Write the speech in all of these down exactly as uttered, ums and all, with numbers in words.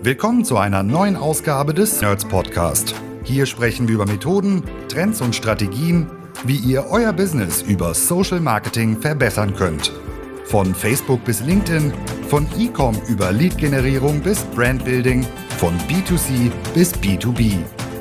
Willkommen zu einer neuen Ausgabe des Nerds Podcast. Hier sprechen wir über Methoden, Trends und Strategien, wie ihr euer Business über Social Marketing verbessern könnt. Von Facebook bis LinkedIn, von E-Com über Lead-Generierung bis Brandbuilding, von B zwei C bis B zwei B.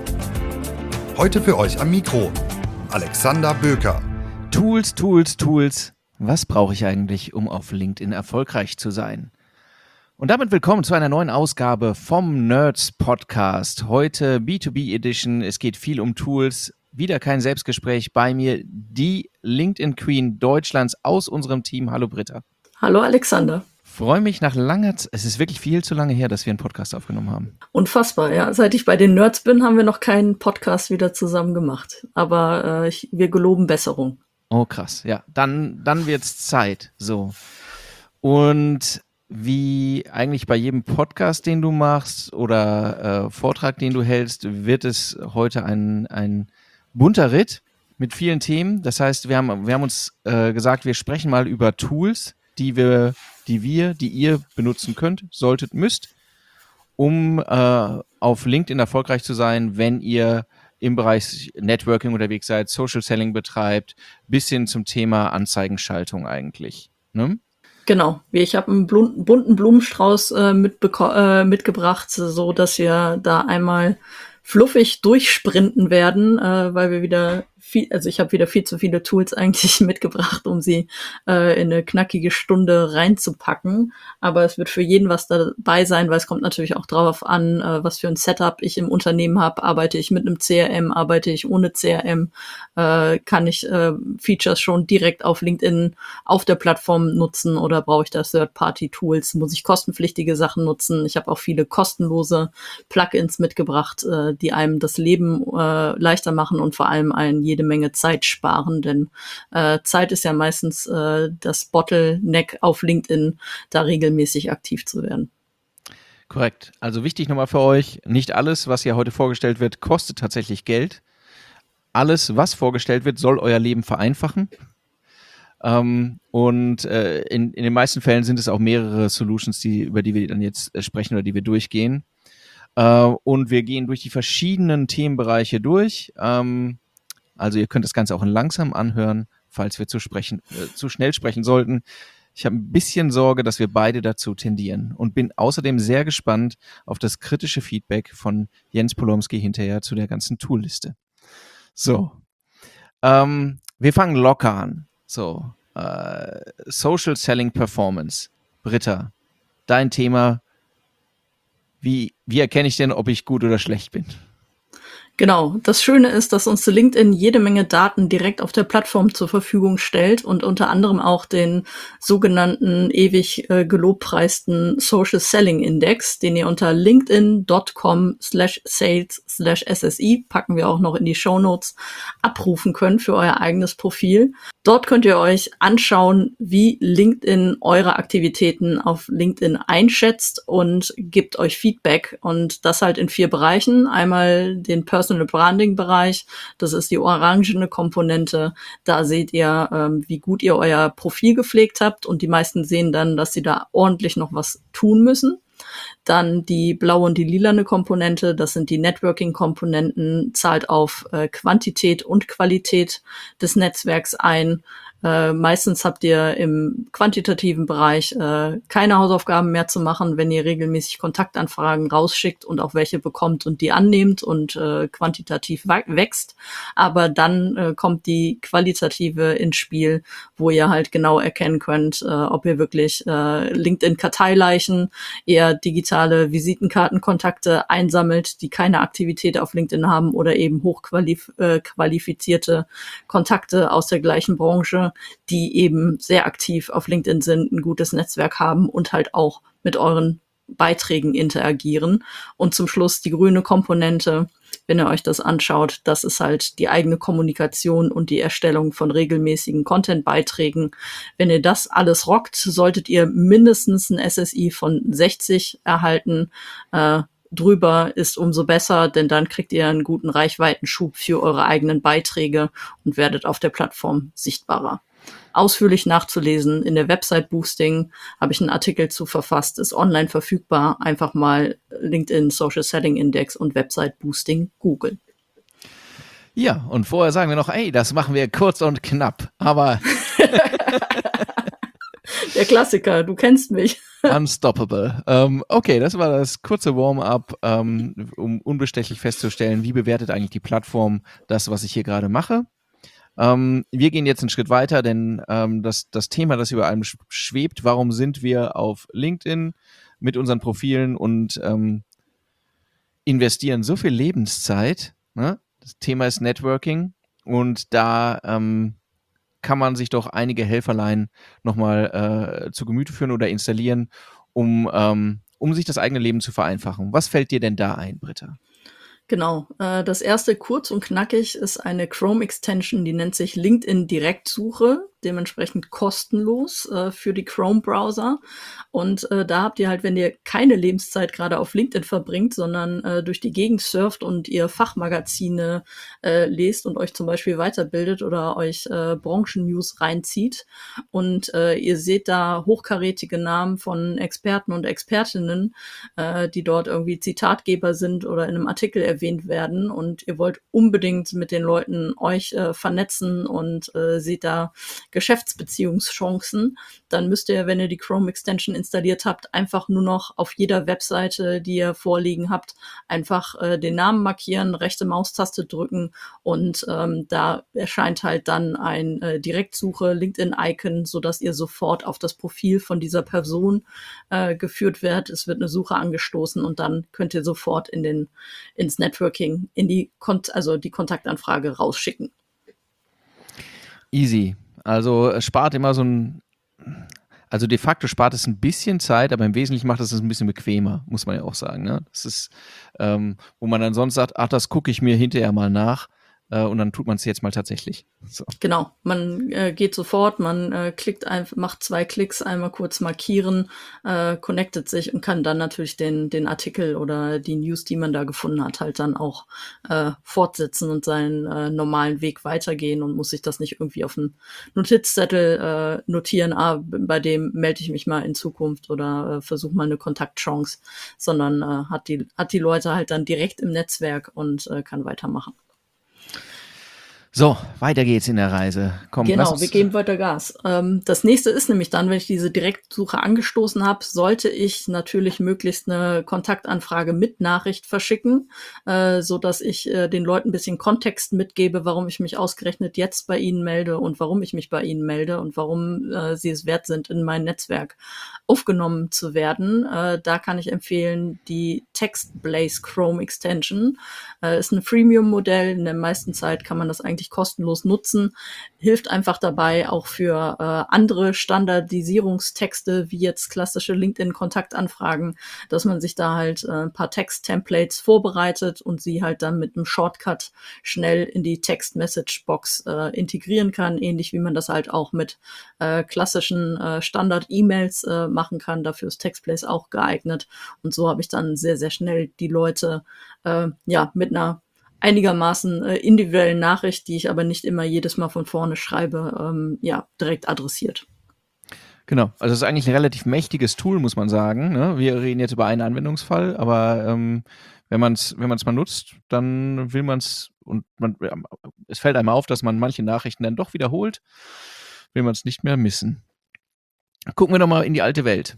Heute für euch am Mikro Alexander Böker. Tools, Tools, Tools. Was brauche ich eigentlich, um auf LinkedIn erfolgreich zu sein? Und damit willkommen zu einer neuen Ausgabe vom Nerds Podcast. Heute B zwei B Edition. Es geht viel um Tools. Wieder kein Selbstgespräch. Bei mir die LinkedIn Queen Deutschlands aus unserem Team. Hallo Britta. Hallo Alexander. Freue mich nach langer Zeit. Es ist wirklich viel zu lange her, dass wir einen Podcast aufgenommen haben. Unfassbar, ja. Seit ich bei den Nerds bin, haben wir noch keinen Podcast wieder zusammen gemacht. Aber äh, ich, wir geloben Besserung. Oh krass, ja. Dann, dann wird's Zeit. So. Und wie eigentlich bei jedem Podcast, den du machst oder äh, Vortrag, den du hältst, wird es heute ein, ein bunter Ritt mit vielen Themen. Das heißt, wir haben, wir haben uns äh, gesagt, wir sprechen mal über Tools, die wir, die wir, die ihr benutzen könnt, solltet, müsst, um äh, auf LinkedIn erfolgreich zu sein, wenn ihr im Bereich Networking unterwegs seid, Social Selling betreibt, bis hin zum Thema Anzeigenschaltung eigentlich. Ne? Genau, ich habe einen bunten Blumenstrauß äh, mitbeko- äh, mitgebracht, so dass wir da einmal fluffig durchsprinten werden, äh, weil wir wieder viel, also ich habe wieder viel zu viele Tools eigentlich mitgebracht, um sie äh, in eine knackige Stunde reinzupacken. Aber es wird für jeden was dabei sein, weil es kommt natürlich auch drauf an, äh, was für ein Setup ich im Unternehmen habe. Arbeite ich mit einem C R M, arbeite ich ohne C R M, äh, kann ich äh, Features schon direkt auf LinkedIn auf der Plattform nutzen oder brauche ich da Third-Party-Tools? Muss ich kostenpflichtige Sachen nutzen? Ich habe auch viele kostenlose Plugins mitgebracht, äh, die einem das Leben äh, leichter machen und vor allem einen jede Menge Zeit sparen, denn äh, Zeit ist ja meistens äh, das Bottleneck auf LinkedIn, da regelmäßig aktiv zu werden. Korrekt. Also wichtig nochmal für euch, nicht alles, was hier heute vorgestellt wird, kostet tatsächlich Geld. Alles, was vorgestellt wird, soll euer Leben vereinfachen. Ähm, und äh, in, in den meisten Fällen sind es auch mehrere Solutions, die, über die wir dann jetzt äh, sprechen oder die wir durchgehen. Äh, und wir gehen durch die verschiedenen Themenbereiche durch. Ähm, Also ihr könnt das Ganze auch in langsam anhören, falls wir zu sprechen, äh, zu schnell sprechen sollten. Ich habe ein bisschen Sorge, dass wir beide dazu tendieren und bin außerdem sehr gespannt auf das kritische Feedback von Jens Polomski hinterher zu der ganzen Toolliste. So, ähm, wir fangen locker an. So, äh, Social Selling Performance. Britta, dein Thema. Wie, wie erkenne ich denn, ob ich gut oder schlecht bin? Genau. Das Schöne ist, dass uns LinkedIn jede Menge Daten direkt auf der Plattform zur Verfügung stellt und unter anderem auch den sogenannten ewig äh, gelobpreisten Social Selling Index, den ihr unter linkedin.com slash sales slash SSI, packen wir auch noch in die Shownotes, abrufen könnt für euer eigenes Profil. Dort könnt ihr euch anschauen, wie LinkedIn eure Aktivitäten auf LinkedIn einschätzt und gibt euch Feedback. Und das halt in vier Bereichen. Einmal den Personal Branding Bereich. Das ist die orangene Komponente. Da seht ihr, ähm, wie gut ihr euer Profil gepflegt habt. Und die meisten sehen dann, dass sie da ordentlich noch was tun müssen. Dann die blaue und die lilane Komponente, das sind die Networking-Komponenten, zahlt auf äh, Quantität und Qualität des Netzwerks ein. Äh, meistens habt ihr im quantitativen Bereich äh, keine Hausaufgaben mehr zu machen, wenn ihr regelmäßig Kontaktanfragen rausschickt und auch welche bekommt und die annehmt und äh, quantitativ wächst. Aber dann äh, kommt die qualitative ins Spiel, wo ihr halt genau erkennen könnt, äh, ob ihr wirklich äh, LinkedIn-Karteileichen, eher digitale Visitenkartenkontakte einsammelt, die keine Aktivität auf LinkedIn haben oder eben hochqualifizierte äh, Kontakte aus der gleichen Branche, die eben sehr aktiv auf LinkedIn sind, ein gutes Netzwerk haben und halt auch mit euren Beiträgen interagieren. Und zum Schluss die grüne Komponente, wenn ihr euch das anschaut, das ist halt die eigene Kommunikation und die Erstellung von regelmäßigen Content-Beiträgen. Wenn ihr das alles rockt, solltet ihr mindestens ein S S I von sechzig erhalten. Äh, drüber ist umso besser, denn dann kriegt ihr einen guten Reichweitenschub für eure eigenen Beiträge und werdet auf der Plattform sichtbarer. ausführlich nachzulesen. In der Website Boosting habe ich einen Artikel zu verfasst, ist online verfügbar. Einfach mal LinkedIn Social Selling Index und Website Boosting googeln. Ja, und vorher sagen wir noch, ey, das machen wir kurz und knapp, aber der Klassiker, du kennst mich. Unstoppable. Ähm, okay, das war das kurze Warm-up, ähm, um unbestechlich festzustellen, wie bewertet eigentlich die Plattform das, was ich hier gerade mache. Ähm, wir gehen jetzt einen Schritt weiter, denn ähm, das, das Thema, das über allem schwebt, warum sind wir auf LinkedIn mit unseren Profilen und ähm, investieren so viel Lebenszeit, ne? Das Thema ist Networking und da ähm, kann man sich doch einige Helferlein nochmal äh, zu Gemüte führen oder installieren, um, ähm, um sich das eigene Leben zu vereinfachen. Was fällt dir denn da ein, Britta? Genau, äh, das erste kurz und knackig ist eine Chrome-Extension, die nennt sich LinkedIn Direktsuche, dementsprechend kostenlos äh, für die Chrome-Browser. Und äh, da habt ihr halt, wenn ihr keine Lebenszeit gerade auf LinkedIn verbringt, sondern äh, durch die Gegend surft und ihr Fachmagazine äh, lest und euch zum Beispiel weiterbildet oder euch äh, Branchen-News reinzieht und äh, ihr seht da hochkarätige Namen von Experten und Expertinnen, äh, die dort irgendwie Zitatgeber sind oder in einem Artikel erwähnt werden und ihr wollt unbedingt mit den Leuten euch äh, vernetzen und äh, seht da Geschäftsbeziehungschancen, dann müsst ihr, wenn ihr die Chrome Extension installiert habt, einfach nur noch auf jeder Webseite, die ihr vorliegen habt, einfach äh, den Namen markieren, rechte Maustaste drücken und ähm, da erscheint halt dann ein äh, Direktsuche LinkedIn-Icon, sodass ihr sofort auf das Profil von dieser Person äh, geführt werdet. Es wird eine Suche angestoßen und dann könnt ihr sofort in den ins Networking, in die Kont- also die Kontaktanfrage rausschicken. Easy. Also es spart immer so ein, also de facto spart es ein bisschen Zeit, aber im Wesentlichen macht es es ein bisschen bequemer, muss man ja auch sagen. Ne? Das ist, ähm, wo man dann sonst sagt, ach, das gucke ich mir hinterher mal nach. Und dann tut man es jetzt mal tatsächlich. So. Genau, man äh, geht sofort, man äh, klickt einfach, macht zwei Klicks, einmal kurz markieren, äh, connectet sich und kann dann natürlich den den Artikel oder die News, die man da gefunden hat, halt dann auch äh, fortsetzen und seinen äh, normalen Weg weitergehen und muss sich das nicht irgendwie auf einen Notizzettel äh, notieren, ah, bei dem melde ich mich mal in Zukunft oder äh, versuche mal eine Kontaktchance, sondern äh, hat die hat die Leute halt dann direkt im Netzwerk und äh, kann weitermachen. So, weiter geht's in der Reise. Komm, genau, wir geben weiter Gas. Ähm, das nächste ist nämlich dann, wenn ich diese Direktsuche angestoßen habe, sollte ich natürlich möglichst eine Kontaktanfrage mit Nachricht verschicken, äh, so dass ich äh, den Leuten ein bisschen Kontext mitgebe, warum ich mich ausgerechnet jetzt bei ihnen melde und warum ich mich bei ihnen melde und warum äh, sie es wert sind, in mein Netzwerk aufgenommen zu werden. Äh, da kann ich empfehlen, die TextBlaze Chrome Extension. Äh, ist ein Freemium-Modell. In der meisten Zeit kann man das eigentlich kostenlos nutzen, hilft einfach dabei auch für äh, andere Standardisierungstexte, wie jetzt klassische LinkedIn-Kontaktanfragen, dass man sich da halt äh, ein paar Text-Templates vorbereitet und sie halt dann mit einem Shortcut schnell in die Text-Message-Box äh, integrieren kann, ähnlich wie man das halt auch mit äh, klassischen äh, Standard-E-Mails äh, machen kann. Dafür ist TextBlaze auch geeignet und so habe ich dann sehr, sehr schnell die Leute äh, ja mit einer einigermaßen äh, individuellen Nachricht, die ich aber nicht immer jedes Mal von vorne schreibe, ähm, ja, direkt adressiert. Genau, also es ist eigentlich ein relativ mächtiges Tool, muss man sagen. Ne? Wir reden jetzt über einen Anwendungsfall, aber ähm, wenn man es wenn man es mal nutzt, dann will man es und man, es fällt einem auf, dass man manche Nachrichten dann doch wiederholt, will man es nicht mehr missen. Gucken wir doch mal in die alte Welt.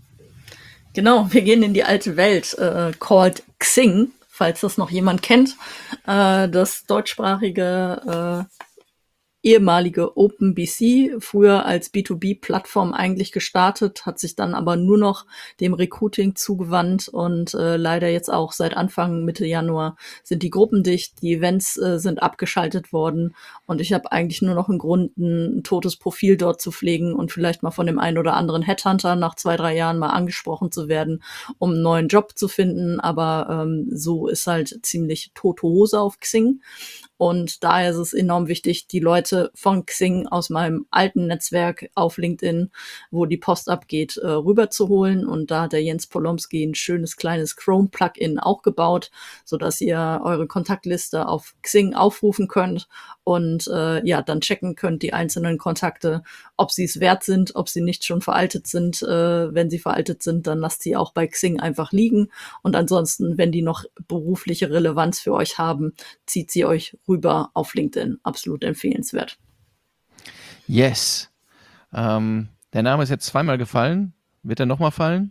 Genau, wir gehen in die alte Welt, äh, called Xing, falls das noch jemand kennt, äh, das deutschsprachige äh, ehemalige OpenBC, früher als B zwei B-Plattform eigentlich gestartet, hat sich dann aber nur noch dem Recruiting zugewandt und äh, leider jetzt auch seit Anfang Mitte Januar sind die Gruppen dicht, die Events äh, sind abgeschaltet worden und ich habe eigentlich nur noch einen Grund, ein, ein totes Profil dort zu pflegen und vielleicht mal von dem einen oder anderen Headhunter nach zwei, drei Jahren mal angesprochen zu werden, um einen neuen Job zu finden, aber ähm, so ist halt ziemlich tote Hose auf Xing. Und daher ist es enorm wichtig, die Leute von Xing aus meinem alten Netzwerk auf LinkedIn, wo die Post abgeht, äh, rüberzuholen. Und da hat der Jens Polomski ein schönes kleines Chrome-Plugin auch gebaut, sodass ihr eure Kontaktliste auf Xing aufrufen könnt und äh, ja, dann checken könnt die einzelnen Kontakte, ob sie es wert sind, ob sie nicht schon veraltet sind. Äh, wenn sie veraltet sind, dann lasst sie auch bei Xing einfach liegen und ansonsten, wenn die noch berufliche Relevanz für euch haben, zieht sie euch rüber auf LinkedIn. Absolut empfehlenswert. Yes. Ähm, der Name ist jetzt zweimal gefallen. Wird er nochmal fallen?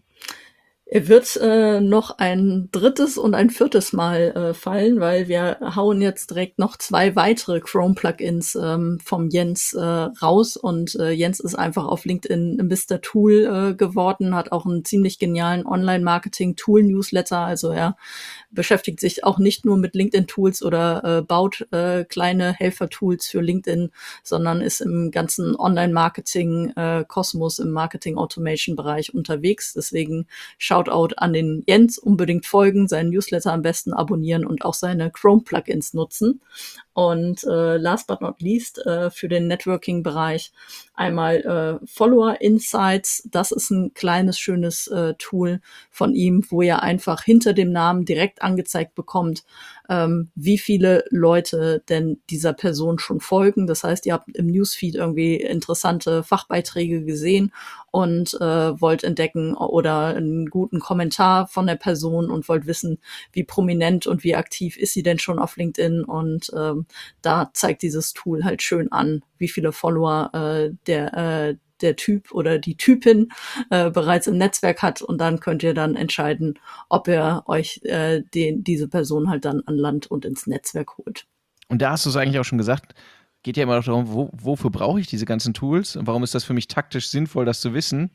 Er wird äh, noch ein drittes und ein viertes Mal äh, fallen, weil wir hauen jetzt direkt noch zwei weitere Chrome-Plugins ähm, vom Jens äh, raus. Und äh, Jens ist einfach auf LinkedIn Mister Tool äh, geworden, hat auch einen ziemlich genialen Online-Marketing-Tool-Newsletter. Also er beschäftigt sich auch nicht nur mit LinkedIn-Tools oder äh, baut äh, kleine Helfer-Tools für LinkedIn, sondern ist im ganzen Online-Marketing-Kosmos, äh, im Marketing-Automation-Bereich unterwegs. Deswegen Shoutout an den Jens, unbedingt folgen, seinen Newsletter am besten abonnieren und auch seine Chrome-Plugins nutzen. Und äh, last but not least äh, für den Networking-Bereich einmal äh, Follower Insights. Das ist ein kleines, schönes äh, Tool von ihm, wo ihr einfach hinter dem Namen direkt angezeigt bekommt, ähm, wie viele Leute denn dieser Person schon folgen. Das heißt, ihr habt im Newsfeed irgendwie interessante Fachbeiträge gesehen und äh, wollt entdecken oder einen guten Kommentar von der Person und wollt wissen, wie prominent und wie aktiv ist sie denn schon auf LinkedIn. Und ähm, da zeigt dieses Tool halt schön an, wie viele Follower äh, der äh, der Typ oder die Typin äh, bereits im Netzwerk hat und dann könnt ihr dann entscheiden, ob ihr euch äh, den, diese Person halt dann an Land und ins Netzwerk holt. Und da hast du es eigentlich auch schon gesagt, geht ja immer darum, wo, wofür brauche ich diese ganzen Tools und warum ist das für mich taktisch sinnvoll, das zu wissen?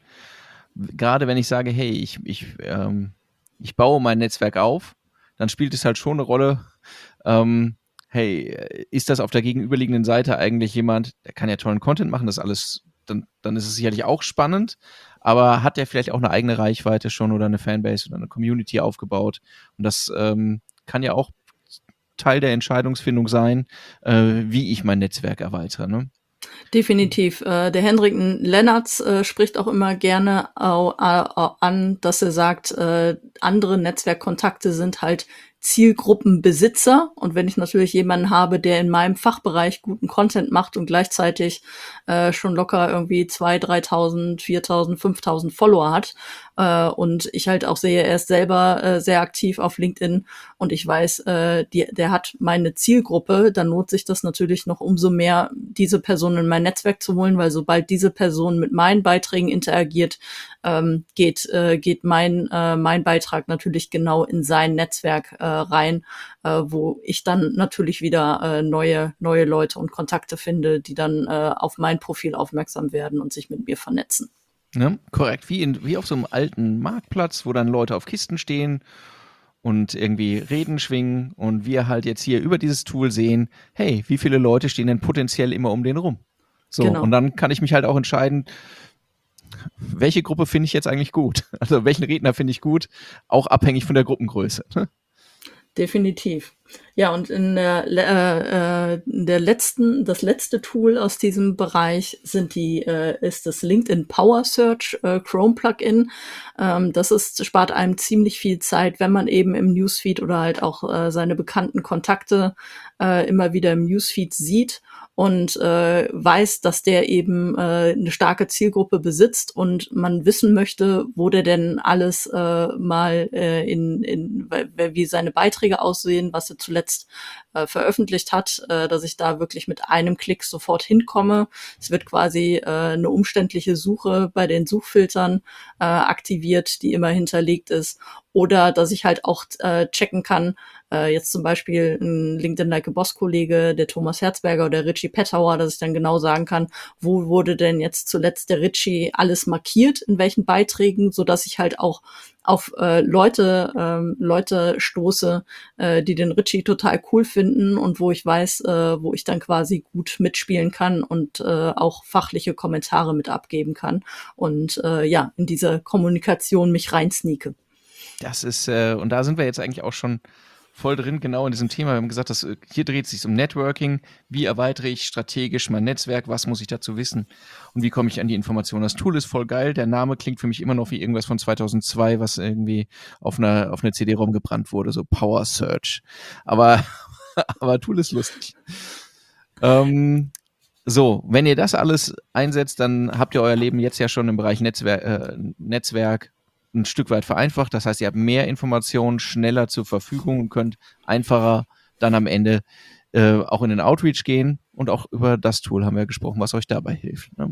Gerade wenn ich sage, hey, ich, ich, ähm, ich baue mein Netzwerk auf, dann spielt es halt schon eine Rolle, ähm, hey, ist das auf der gegenüberliegenden Seite eigentlich jemand, der kann ja tollen Content machen, das alles, dann, dann ist es sicherlich auch spannend, aber hat der vielleicht auch eine eigene Reichweite schon oder eine Fanbase oder eine Community aufgebaut und das ähm, kann ja auch Teil der Entscheidungsfindung sein, äh, wie ich mein Netzwerk erweitere, ne? Definitiv. Äh, der Hendrik Lennartz äh, spricht auch immer gerne au, au, an, dass er sagt, äh, andere Netzwerkkontakte sind halt Zielgruppenbesitzer. Und wenn ich natürlich jemanden habe, der in meinem Fachbereich guten Content macht und gleichzeitig äh, schon locker irgendwie zweitausend, dreitausend, viertausend, fünftausend Follower hat äh, und ich halt auch sehe, er ist selber äh, sehr aktiv auf LinkedIn und ich weiß, äh, die, der hat meine Zielgruppe, dann lohnt sich das natürlich noch umso mehr, diese Person in mein Netzwerk zu holen, weil sobald diese Person mit meinen Beiträgen interagiert, ähm, geht äh, geht mein äh, mein Beitrag natürlich genau in sein Netzwerk äh, rein, äh, wo ich dann natürlich wieder äh, neue neue Leute und Kontakte finde, die dann äh, auf mein Profil aufmerksam werden und sich mit mir vernetzen. Ja, korrekt, wie, in, wie auf so einem alten Marktplatz, wo dann Leute auf Kisten stehen und irgendwie Reden schwingen und wir halt jetzt hier über dieses Tool sehen, hey, wie viele Leute stehen denn potenziell immer um den rum? So, genau. Und dann kann ich mich halt auch entscheiden, welche Gruppe finde ich jetzt eigentlich gut? Also welchen Redner finde ich gut? Auch abhängig von der Gruppengröße. Definitiv. Ja, und in der, äh, der letzten, das letzte Tool aus diesem Bereich sind die, äh, ist das LinkedIn Power Search äh, Chrome Plugin. Ähm, das ist, spart einem ziemlich viel Zeit, wenn man eben im Newsfeed oder halt auch äh, seine bekannten Kontakte äh, immer wieder im Newsfeed sieht und äh, weiß, dass der eben äh, eine starke Zielgruppe besitzt und man wissen möchte, wo der denn alles äh, mal äh, in, in wie seine Beiträge aussehen, was er zuletzt äh, veröffentlicht hat, äh, dass ich da wirklich mit einem Klick sofort hinkomme. Es wird quasi äh, eine umständliche Suche bei den Suchfiltern äh, aktiviert, die immer hinterlegt ist. Oder dass ich halt auch äh, checken kann, äh, jetzt zum Beispiel ein LinkedIn-Like-a-Boss-Kollege, der Thomas Herzberger oder der Richie Pettauer, dass ich dann genau sagen kann, wo wurde denn jetzt zuletzt der Richie alles markiert, in welchen Beiträgen, so dass ich halt auch auf äh, Leute ähm, Leute stoße, äh, die den Richie total cool finden und wo ich weiß, äh, wo ich dann quasi gut mitspielen kann und äh, auch fachliche Kommentare mit abgeben kann und äh, ja, in diese Kommunikation mich reinsneake. Das ist, äh, und da sind wir jetzt eigentlich auch schon voll drin, genau in diesem Thema. Wir haben gesagt, dass, hier dreht es sich um Networking. Wie erweitere ich strategisch mein Netzwerk? Was muss ich dazu wissen? Und wie komme ich an die Informationen? Das Tool ist voll geil. Der Name klingt für mich immer noch wie irgendwas von zweitausendzwei, was irgendwie auf einer, auf einer C D-ROM gebrannt wurde, so Power Search. Aber, aber Tool ist lustig. ähm, so, wenn ihr das alles einsetzt, dann habt ihr euer Leben jetzt ja schon im Bereich Netzwer- äh, Netzwerk ein Stück weit vereinfacht. Das heißt, ihr habt mehr Informationen schneller zur Verfügung und könnt einfacher dann am Ende äh, auch in den Outreach gehen. Und auch über das Tool haben wir gesprochen, was euch dabei hilft. Ne?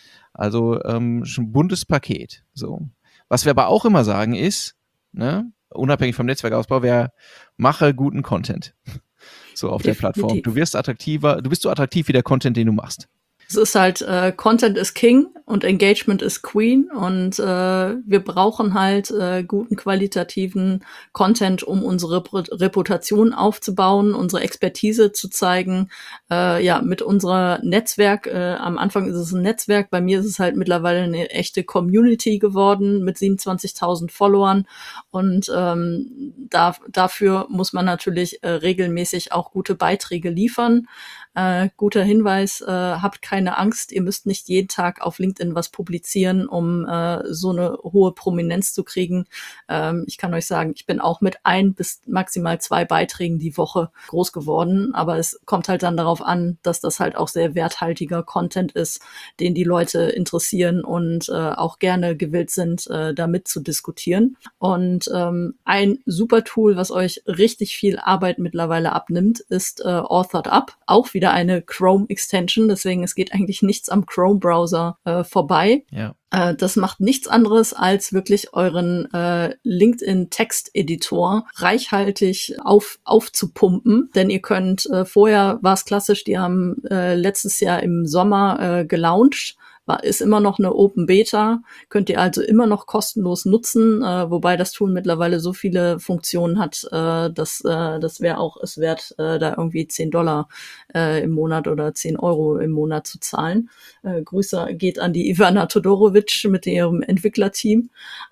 Also ähm, schon ein buntes Paket. So. Was wir aber auch immer sagen ist, ne, unabhängig vom Netzwerkausbau, wer mache guten Content. So auf Definitiv. Der Plattform. Du wirst attraktiver, du bist so attraktiv wie der Content, den du machst. Es ist halt, äh, Content is King und Engagement is Queen und äh, wir brauchen halt äh, guten qualitativen Content, um unsere Reputation aufzubauen, unsere Expertise zu zeigen. Äh, ja, mit unserer Netzwerk, äh, am Anfang ist es ein Netzwerk, bei mir ist es halt mittlerweile eine echte Community geworden mit siebenundzwanzigtausend Followern und ähm, da, dafür muss man natürlich äh, regelmäßig auch gute Beiträge liefern. Äh, guter Hinweis, äh, habt keine Angst, ihr müsst nicht jeden Tag auf LinkedIn was publizieren, um äh, so eine hohe Prominenz zu kriegen. Ähm, ich kann euch sagen, ich bin auch mit ein bis maximal zwei Beiträgen die Woche groß geworden, aber es kommt halt dann darauf an, dass das halt auch sehr werthaltiger Content ist, den die Leute interessieren und äh, auch gerne gewillt sind, äh, damit zu diskutieren. Und ähm, ein super Tool, was euch richtig viel Arbeit mittlerweile abnimmt, ist äh, Authored Up, auch wieder eine Chrome-Extension, deswegen es geht eigentlich nichts am Chrome-Browser äh, vorbei. Ja. Äh, das macht nichts anderes, als wirklich euren äh, LinkedIn-Texteditor reichhaltig auf, aufzupumpen, denn ihr könnt, äh, vorher war es klassisch, die haben äh, letztes Jahr im Sommer äh, gelauncht, war, ist immer noch eine Open Beta, könnt ihr also immer noch kostenlos nutzen, äh, wobei das Tool mittlerweile so viele Funktionen hat, äh, dass äh, das wäre auch es wert, äh, da irgendwie zehn Dollar äh, im Monat oder zehn Euro im Monat zu zahlen. Äh, Grüße geht an die Ivana Todorovic mit ihrem Entwicklerteam.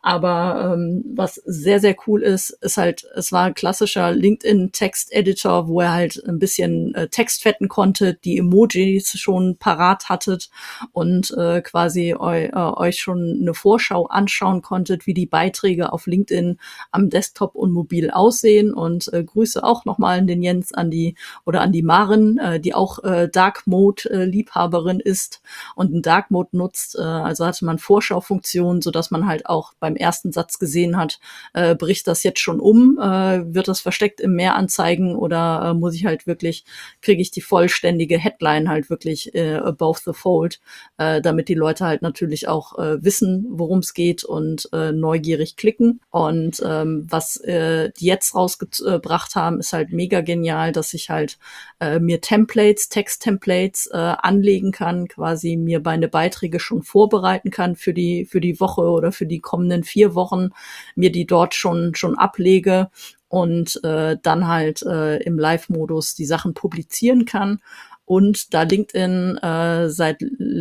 Aber ähm, was sehr, sehr cool ist, ist halt, es war ein klassischer LinkedIn-Text-Editor, wo er halt ein bisschen äh, Text fetten konnte, die Emojis schon parat hattet und äh, quasi eu, äh, euch schon eine Vorschau anschauen konntet, wie die Beiträge auf LinkedIn am Desktop und mobil aussehen. Und äh, Grüße auch nochmal an den Jens, an die oder an die Maren, äh, die auch äh, Dark Mode äh, Liebhaberin ist und einen Dark Mode nutzt. Äh, also hatte man Vorschaufunktionen, so dass man halt auch beim ersten Satz gesehen hat, äh, bricht das jetzt schon um, äh, wird das versteckt im Meer anzeigen oder äh, muss ich halt wirklich, kriege ich die vollständige Headline halt wirklich äh, above the fold, äh, damit die Leute halt natürlich auch äh, wissen, worum es geht und äh, neugierig klicken. Und ähm, was äh, die jetzt rausgebracht haben, ist halt mega genial, dass ich halt äh, mir Templates, Text-Templates äh, anlegen kann, quasi mir meine Beiträge schon vorbereiten kann für die für die Woche oder für die kommenden vier Wochen, mir die dort schon schon ablege und äh, dann halt äh, im Live-Modus die Sachen publizieren kann. Und da LinkedIn äh, seit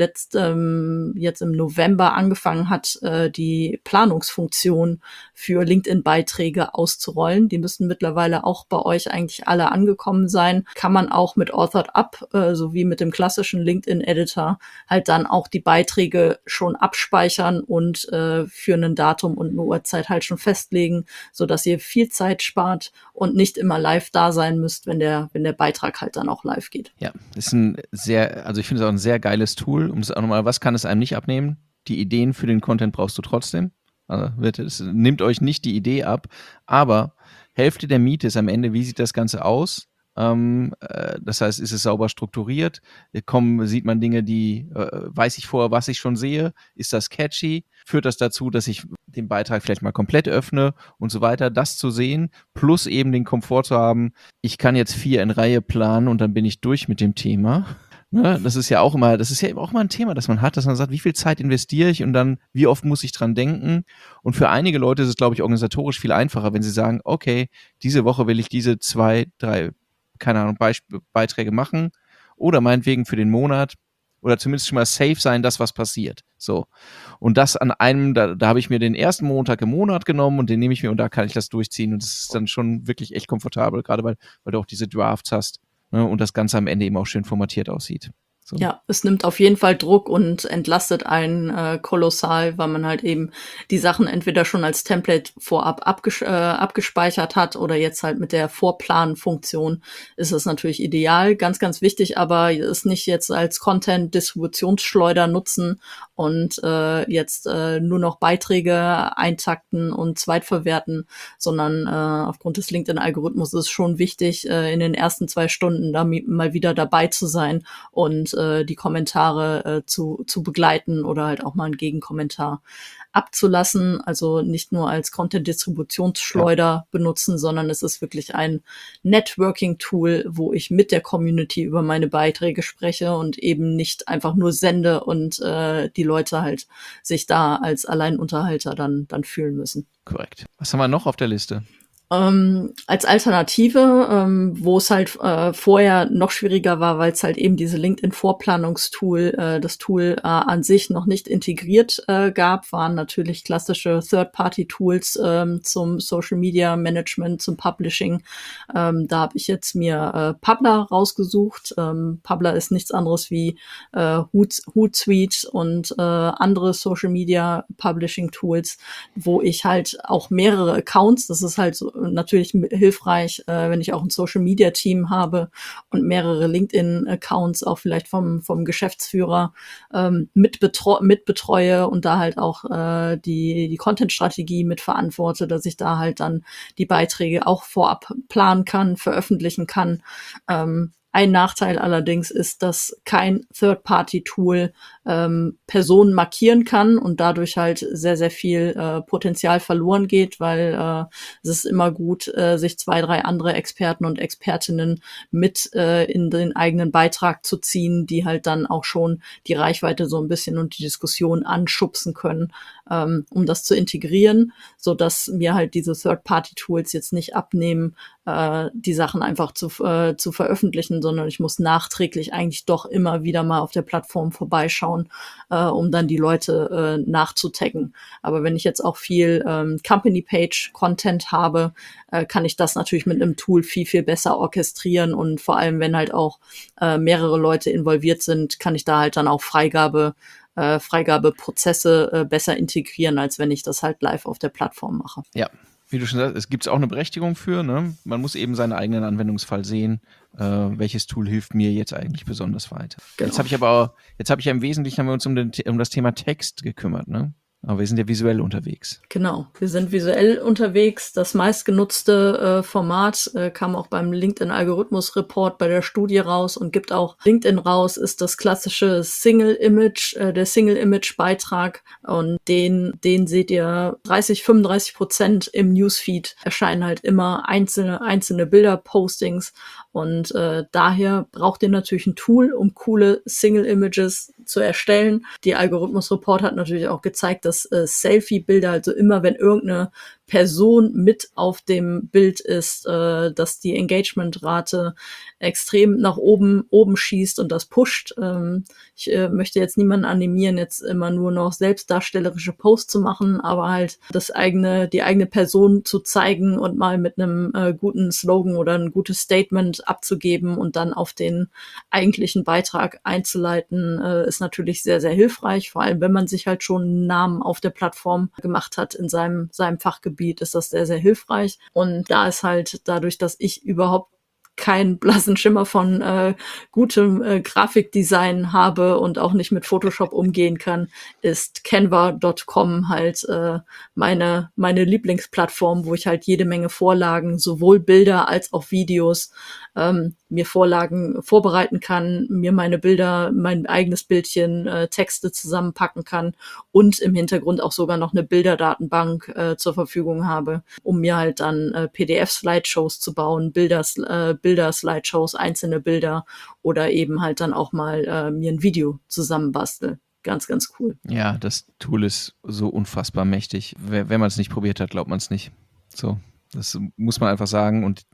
letztem, jetzt im November angefangen hat, äh, die Planungsfunktion für LinkedIn-Beiträge auszurollen, die müssten mittlerweile auch bei euch eigentlich alle angekommen sein, kann man auch mit Authored Up, äh, sowie mit dem klassischen LinkedIn-Editor, halt dann auch die Beiträge schon abspeichern und äh, für ein Datum und eine Uhrzeit halt schon festlegen, so dass ihr viel Zeit spart und nicht immer live da sein müsst, wenn der, wenn der Beitrag halt dann auch live geht. Ja. Ist ein sehr, also ich finde es auch ein sehr geiles Tool. Um es auch nochmal, was kann es einem nicht abnehmen? Die Ideen für den Content brauchst du trotzdem. Also wird, es nimmt euch nicht die Idee ab, aber Hälfte der Miete ist am Ende, wie sieht das Ganze aus? Ähm, äh, das heißt, ist es sauber strukturiert? Kommen, sieht man Dinge, die, äh, weiß ich vorher, was ich schon sehe? Ist das catchy? Führt das dazu, dass ich den Beitrag vielleicht mal komplett öffne und so weiter? Das zu sehen, plus eben den Komfort zu haben, ich kann jetzt vier in Reihe planen und dann bin ich durch mit dem Thema. Ne? Das ist ja auch immer, das ist ja auch immer ein Thema, das man hat, dass man sagt, wie viel Zeit investiere ich und dann, wie oft muss ich dran denken? Und für einige Leute ist es, glaube ich, organisatorisch viel einfacher, wenn sie sagen, okay, diese Woche will ich diese zwei, drei, keine Ahnung, Beisp- Beiträge machen oder meinetwegen für den Monat oder zumindest schon mal safe sein, dass was passiert. So. Und das an einem, da, da habe ich mir den ersten Montag im Monat genommen und den nehme ich mir und da kann ich das durchziehen und das ist dann schon wirklich echt komfortabel, gerade weil, weil du auch diese Drafts hast, ne, und das Ganze am Ende eben auch schön formatiert aussieht. So. Ja, es nimmt auf jeden Fall Druck und entlastet einen äh, kolossal, weil man halt eben die Sachen entweder schon als Template vorab abges- äh, abgespeichert hat oder jetzt halt mit der Vorplan-Funktion ist es natürlich ideal. Ganz, ganz wichtig, aber es nicht jetzt als Content-Distributionsschleuder nutzen und äh, jetzt äh, nur noch Beiträge eintakten und zweitverwerten, sondern äh, aufgrund des LinkedIn-Algorithmus ist es schon wichtig, äh, in den ersten zwei Stunden da mi- mal wieder dabei zu sein und äh, die Kommentare äh, zu, zu begleiten oder halt auch mal einen Gegenkommentar abzulassen. Also nicht nur als Content-Distributionsschleuder ja. benutzen, sondern es ist wirklich ein Networking-Tool, wo ich mit der Community über meine Beiträge spreche und eben nicht einfach nur sende und äh, die Leute halt sich da als Alleinunterhalter dann, dann fühlen müssen. Korrekt. Was haben wir noch auf der Liste? Ähm, als Alternative, ähm, wo es halt äh, vorher noch schwieriger war, weil es halt eben diese LinkedIn-Vorplanungstool, äh, das Tool äh, an sich noch nicht integriert äh, gab, waren natürlich klassische Third-Party-Tools ähm, zum Social-Media-Management, zum Publishing. Ähm, da habe ich jetzt mir äh, Publer rausgesucht. Ähm, Publer ist nichts anderes wie äh, Hoot, Hootsuite und äh, andere Social-Media-Publishing-Tools, wo ich halt auch mehrere Accounts, das ist halt so natürlich hilfreich, äh, wenn ich auch ein Social-Media-Team habe und mehrere LinkedIn-Accounts auch vielleicht vom vom Geschäftsführer ähm, mitbetreue, mitbetreue und da halt auch äh, die die Content-Strategie mitverantworte, dass ich da halt dann die Beiträge auch vorab planen kann, veröffentlichen kann. Ähm, Ein Nachteil allerdings ist, dass kein Third-Party-Tool ähm, Personen markieren kann und dadurch halt sehr, sehr viel äh, Potenzial verloren geht, weil äh, es ist immer gut, äh, sich zwei, drei andere Experten und Expertinnen mit äh, in den eigenen Beitrag zu ziehen, die halt dann auch schon die Reichweite so ein bisschen und die Diskussion anschubsen können, ähm, um das zu integrieren, so dass mir halt diese Third-Party-Tools jetzt nicht abnehmen, äh, die Sachen einfach zu, äh, zu veröffentlichen, sondern ich muss nachträglich eigentlich doch immer wieder mal auf der Plattform vorbeischauen, äh, um dann die Leute äh, nachzutaggen. Aber wenn ich jetzt auch viel ähm, Company-Page-Content habe, äh, kann ich das natürlich mit einem Tool viel, viel besser orchestrieren und vor allem, wenn halt auch äh, mehrere Leute involviert sind, kann ich da halt dann auch Freigabe äh, Freigabeprozesse äh, besser integrieren, als wenn ich das halt live auf der Plattform mache. Ja. Wie du schon sagst, es gibt auch eine Berechtigung für, ne? Man muss eben seinen eigenen Anwendungsfall sehen, äh, welches Tool hilft mir jetzt eigentlich besonders weiter. Genau. Jetzt habe ich aber, jetzt habe ich ja im Wesentlichen haben wir uns um, den, um das Thema Text gekümmert, ne? Aber wir sind ja visuell unterwegs. Genau, wir sind visuell unterwegs. Das meistgenutzte äh, Format äh, kam auch beim LinkedIn-Algorithmus-Report bei der Studie raus und gibt auch LinkedIn raus, ist das klassische Single-Image, äh, der Single-Image-Beitrag. Und den, den seht ihr dreißig, fünfunddreißig Prozent im Newsfeed erscheinen halt immer einzelne, einzelne Bilder-Postings. Und äh, daher braucht ihr natürlich ein Tool, um coole Single-Images zu erstellen. Die Algorithmus-Report hat natürlich auch gezeigt, dass äh, Selfie-Bilder, also immer wenn irgendeine Person mit auf dem Bild ist, äh, dass die Engagement-Rate extrem nach oben oben schießt und das pusht. Ähm, ich äh, möchte jetzt niemanden animieren, jetzt immer nur noch selbstdarstellerische Posts zu machen, aber halt das eigene, die eigene Person zu zeigen und mal mit einem äh, guten Slogan oder ein gutes Statement abzugeben und dann auf den eigentlichen Beitrag einzuleiten, äh, ist natürlich sehr, sehr hilfreich. Vor allem, wenn man sich halt schon einen Namen auf der Plattform gemacht hat in seinem, seinem Fachgebiet, ist das sehr, sehr hilfreich. Und da ist halt dadurch, dass ich überhaupt keinen blassen Schimmer von äh, gutem äh, Grafikdesign habe und auch nicht mit Photoshop umgehen kann, ist Canva Punkt com halt äh, meine meine Lieblingsplattform, wo ich halt jede Menge Vorlagen, sowohl Bilder als auch Videos, ähm, mir Vorlagen vorbereiten kann, mir meine Bilder, mein eigenes Bildchen, äh, Texte zusammenpacken kann und im Hintergrund auch sogar noch eine Bilderdatenbank äh, zur Verfügung habe, um mir halt dann äh, P D F-Slideshows zu bauen, Bilder, äh, Bilder-Slideshows, einzelne Bilder oder eben halt dann auch mal äh, mir ein Video zusammenbasteln. Ganz, ganz cool. Ja, das Tool ist so unfassbar mächtig. Wenn man es nicht probiert hat, glaubt man es nicht. So, das muss man einfach sagen. Und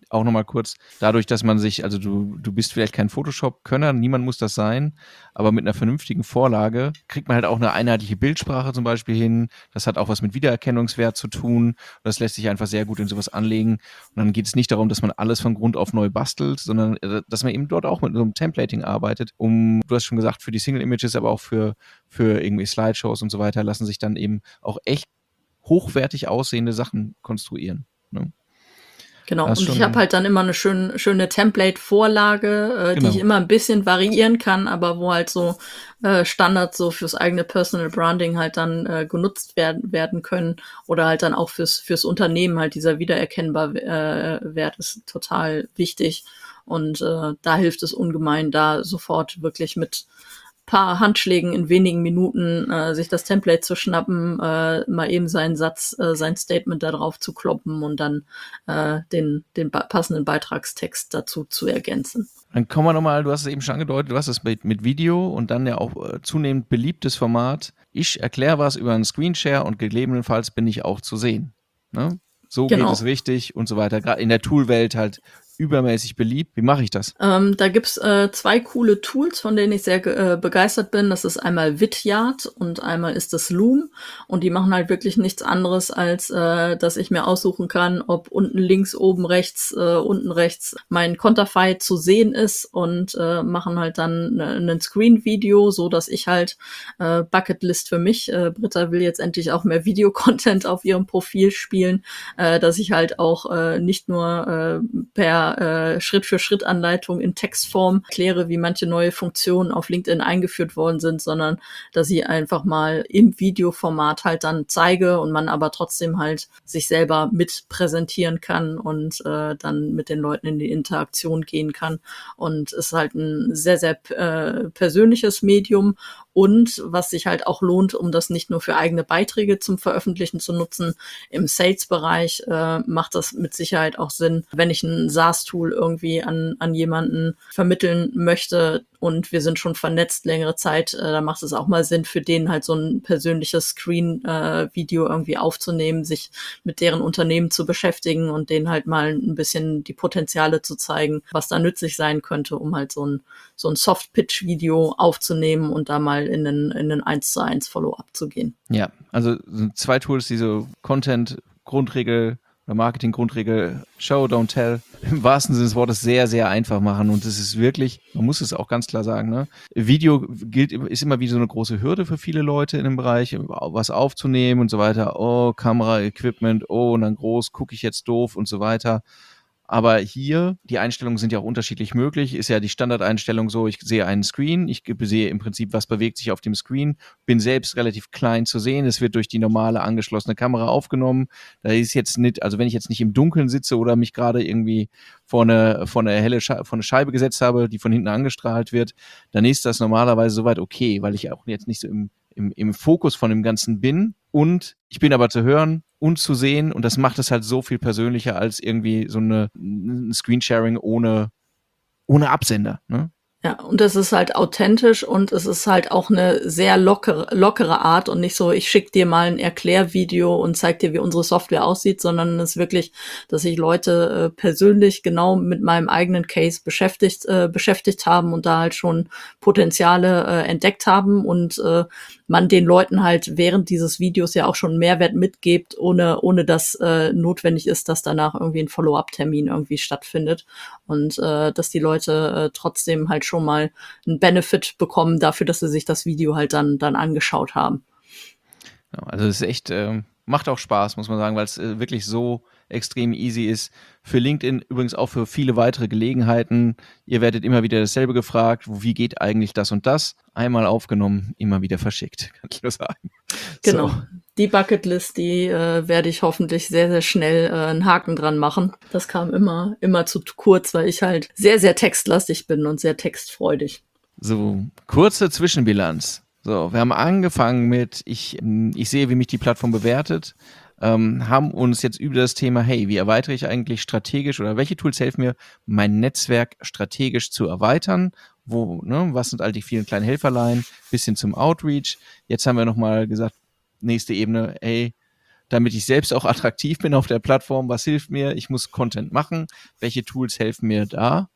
auch nochmal kurz, dadurch, dass man sich, also du, du bist vielleicht kein Photoshop-Könner, niemand muss das sein, aber mit einer vernünftigen Vorlage kriegt man halt auch eine einheitliche Bildsprache zum Beispiel hin. Das hat auch was mit Wiedererkennungswert zu tun. Das lässt sich einfach sehr gut in sowas anlegen. Und dann geht es nicht darum, dass man alles von Grund auf neu bastelt, sondern äh, dass man eben dort auch mit so einem Templating arbeitet, um, du hast schon gesagt, für die Single-Images, aber auch für, für irgendwie Slideshows und so weiter, lassen sich dann eben auch echt hochwertig aussehende Sachen konstruieren. Ne? Genau, und ich habe halt dann immer eine schön, schöne Template-Vorlage, äh, genau. die ich immer ein bisschen variieren kann, aber wo halt so äh, Standards so fürs eigene Personal Branding halt dann äh, genutzt werden werden können oder halt dann auch fürs fürs Unternehmen halt dieser wiedererkennbar äh, Wert ist total wichtig und äh, da hilft es ungemein, da sofort wirklich mit paar Handschlägen in wenigen Minuten äh, sich das Template zu schnappen, äh, mal eben seinen Satz, äh, sein Statement da drauf zu kloppen und dann äh, den, den ba- passenden Beitragstext dazu zu ergänzen. Dann kommen wir nochmal, du hast es eben schon angedeutet, du hast es mit, mit Video und dann ja auch äh, zunehmend beliebtes Format. Ich erkläre was über einen Screenshare und gegebenenfalls bin ich auch zu sehen. Ne? So genau. Geht es richtig und so weiter. Gerade in der Toolwelt halt übermäßig beliebt. Wie mache ich das? Ähm, da gibt's äh, zwei coole Tools, von denen ich sehr äh, begeistert bin. Das ist einmal Vidyard und einmal ist das Loom. Und die machen halt wirklich nichts anderes, als äh, dass ich mir aussuchen kann, ob unten links, oben rechts, äh, unten rechts mein Konterfei zu sehen ist und äh, machen halt dann ein Screen-Video, so dass ich halt äh, Bucketlist für mich. Äh, Britta will jetzt endlich auch mehr Videocontent auf ihrem Profil spielen, äh, dass ich halt auch äh, nicht nur äh, per Äh, Schritt-für-Schritt-Anleitung in Textform erkläre, wie manche neue Funktionen auf LinkedIn eingeführt worden sind, sondern dass ich einfach mal im Videoformat halt dann zeige und man aber trotzdem halt sich selber mit präsentieren kann und äh, dann mit den Leuten in die Interaktion gehen kann. Und es ist halt ein sehr, sehr äh, persönliches Medium. Und was sich halt auch lohnt, um das nicht nur für eigene Beiträge zum Veröffentlichen zu nutzen, im Sales-Bereich äh, macht das mit Sicherheit auch Sinn, wenn ich ein SaaS-Tool irgendwie an, an jemanden vermitteln möchte und wir sind schon vernetzt längere Zeit, äh, da macht es auch mal Sinn, für den halt so ein persönliches Screen-Video äh, irgendwie aufzunehmen, sich mit deren Unternehmen zu beschäftigen und denen halt mal ein bisschen die Potenziale zu zeigen, was da nützlich sein könnte, um halt so ein, so ein Soft-Pitch-Video aufzunehmen und da mal in einen, in einen eins zu eins Follow-up zu gehen. Ja, also zwei Tools, diese Content-Grundregel oder Marketing-Grundregel Show, Don't Tell, im wahrsten Sinne des Wortes sehr, sehr einfach machen. Und es ist wirklich, man muss es auch ganz klar sagen, ne? Video gilt, ist immer wie so eine große Hürde für viele Leute in dem Bereich, was aufzunehmen und so weiter. Oh, Kamera, Equipment, oh, und dann groß, gucke ich jetzt doof und so weiter. Aber hier, die Einstellungen sind ja auch unterschiedlich möglich, ist ja die Standardeinstellung so, ich sehe einen Screen, ich sehe im Prinzip, was bewegt sich auf dem Screen, bin selbst relativ klein zu sehen, es wird durch die normale angeschlossene Kamera aufgenommen. Da ist jetzt nicht, also wenn ich jetzt nicht im Dunkeln sitze oder mich gerade irgendwie vor eine, vor eine helle Scheibe, vor eine Scheibe gesetzt habe, die von hinten angestrahlt wird, dann ist das normalerweise soweit okay, weil ich auch jetzt nicht so im, im, im Fokus von dem Ganzen bin. Und ich bin aber zu hören und zu sehen und das macht es halt so viel persönlicher als irgendwie so eine, ein Screensharing ohne, ohne Absender, ne? Ja, und es ist halt authentisch und es ist halt auch eine sehr lockere, lockere Art und nicht so, ich schicke dir mal ein Erklärvideo und zeig dir, wie unsere Software aussieht, sondern es ist wirklich, dass sich Leute äh, persönlich genau mit meinem eigenen Case beschäftigt, äh, beschäftigt haben und da halt schon Potenziale äh, entdeckt haben und äh, man den Leuten halt während dieses Videos ja auch schon Mehrwert mitgibt, ohne ohne dass äh, notwendig ist, dass danach irgendwie ein Follow-up-Termin irgendwie stattfindet und äh, dass die Leute äh, trotzdem halt schon mal einen Benefit bekommen dafür, dass sie sich das Video halt dann dann angeschaut haben. Ja, also es ist echt, äh, macht auch Spaß, muss man sagen, weil es äh, wirklich so extrem easy ist. Für LinkedIn übrigens auch für viele weitere Gelegenheiten. Ihr werdet immer wieder dasselbe gefragt, wie geht eigentlich das und das? Einmal aufgenommen, immer wieder verschickt, kann ich nur sagen. Genau. So. Die Bucketlist, die äh, werde ich hoffentlich sehr, sehr schnell äh, einen Haken dran machen. Das kam immer, immer zu kurz, weil ich halt sehr, sehr textlastig bin und sehr textfreudig. So, kurze Zwischenbilanz. So, wir haben angefangen mit, ich, ich sehe, wie mich die Plattform bewertet, ähm, haben uns jetzt über das Thema, hey, wie erweitere ich eigentlich strategisch oder welche Tools helfen mir, mein Netzwerk strategisch zu erweitern? Wo, ne, was sind all die vielen kleinen Helferlein, bis hin zum Outreach. Jetzt haben wir nochmal gesagt, nächste Ebene, hey, damit ich selbst auch attraktiv bin auf der Plattform. Was hilft mir? Ich muss Content machen. Welche Tools helfen mir da?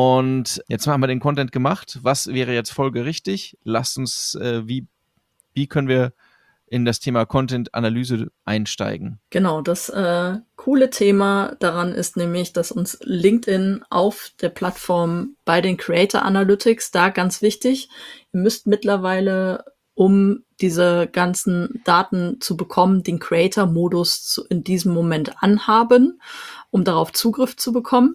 Und jetzt haben wir den Content gemacht. Was wäre jetzt folgerichtig? Lasst uns, äh, wie, wie können wir in das Thema Content-Analyse einsteigen? Genau, das äh, coole Thema daran ist nämlich, dass uns LinkedIn auf der Plattform bei den Creator Analytics, da ganz wichtig, ihr müsst mittlerweile, um diese ganzen Daten zu bekommen, den Creator-Modus in diesem Moment anhaben, um darauf Zugriff zu bekommen.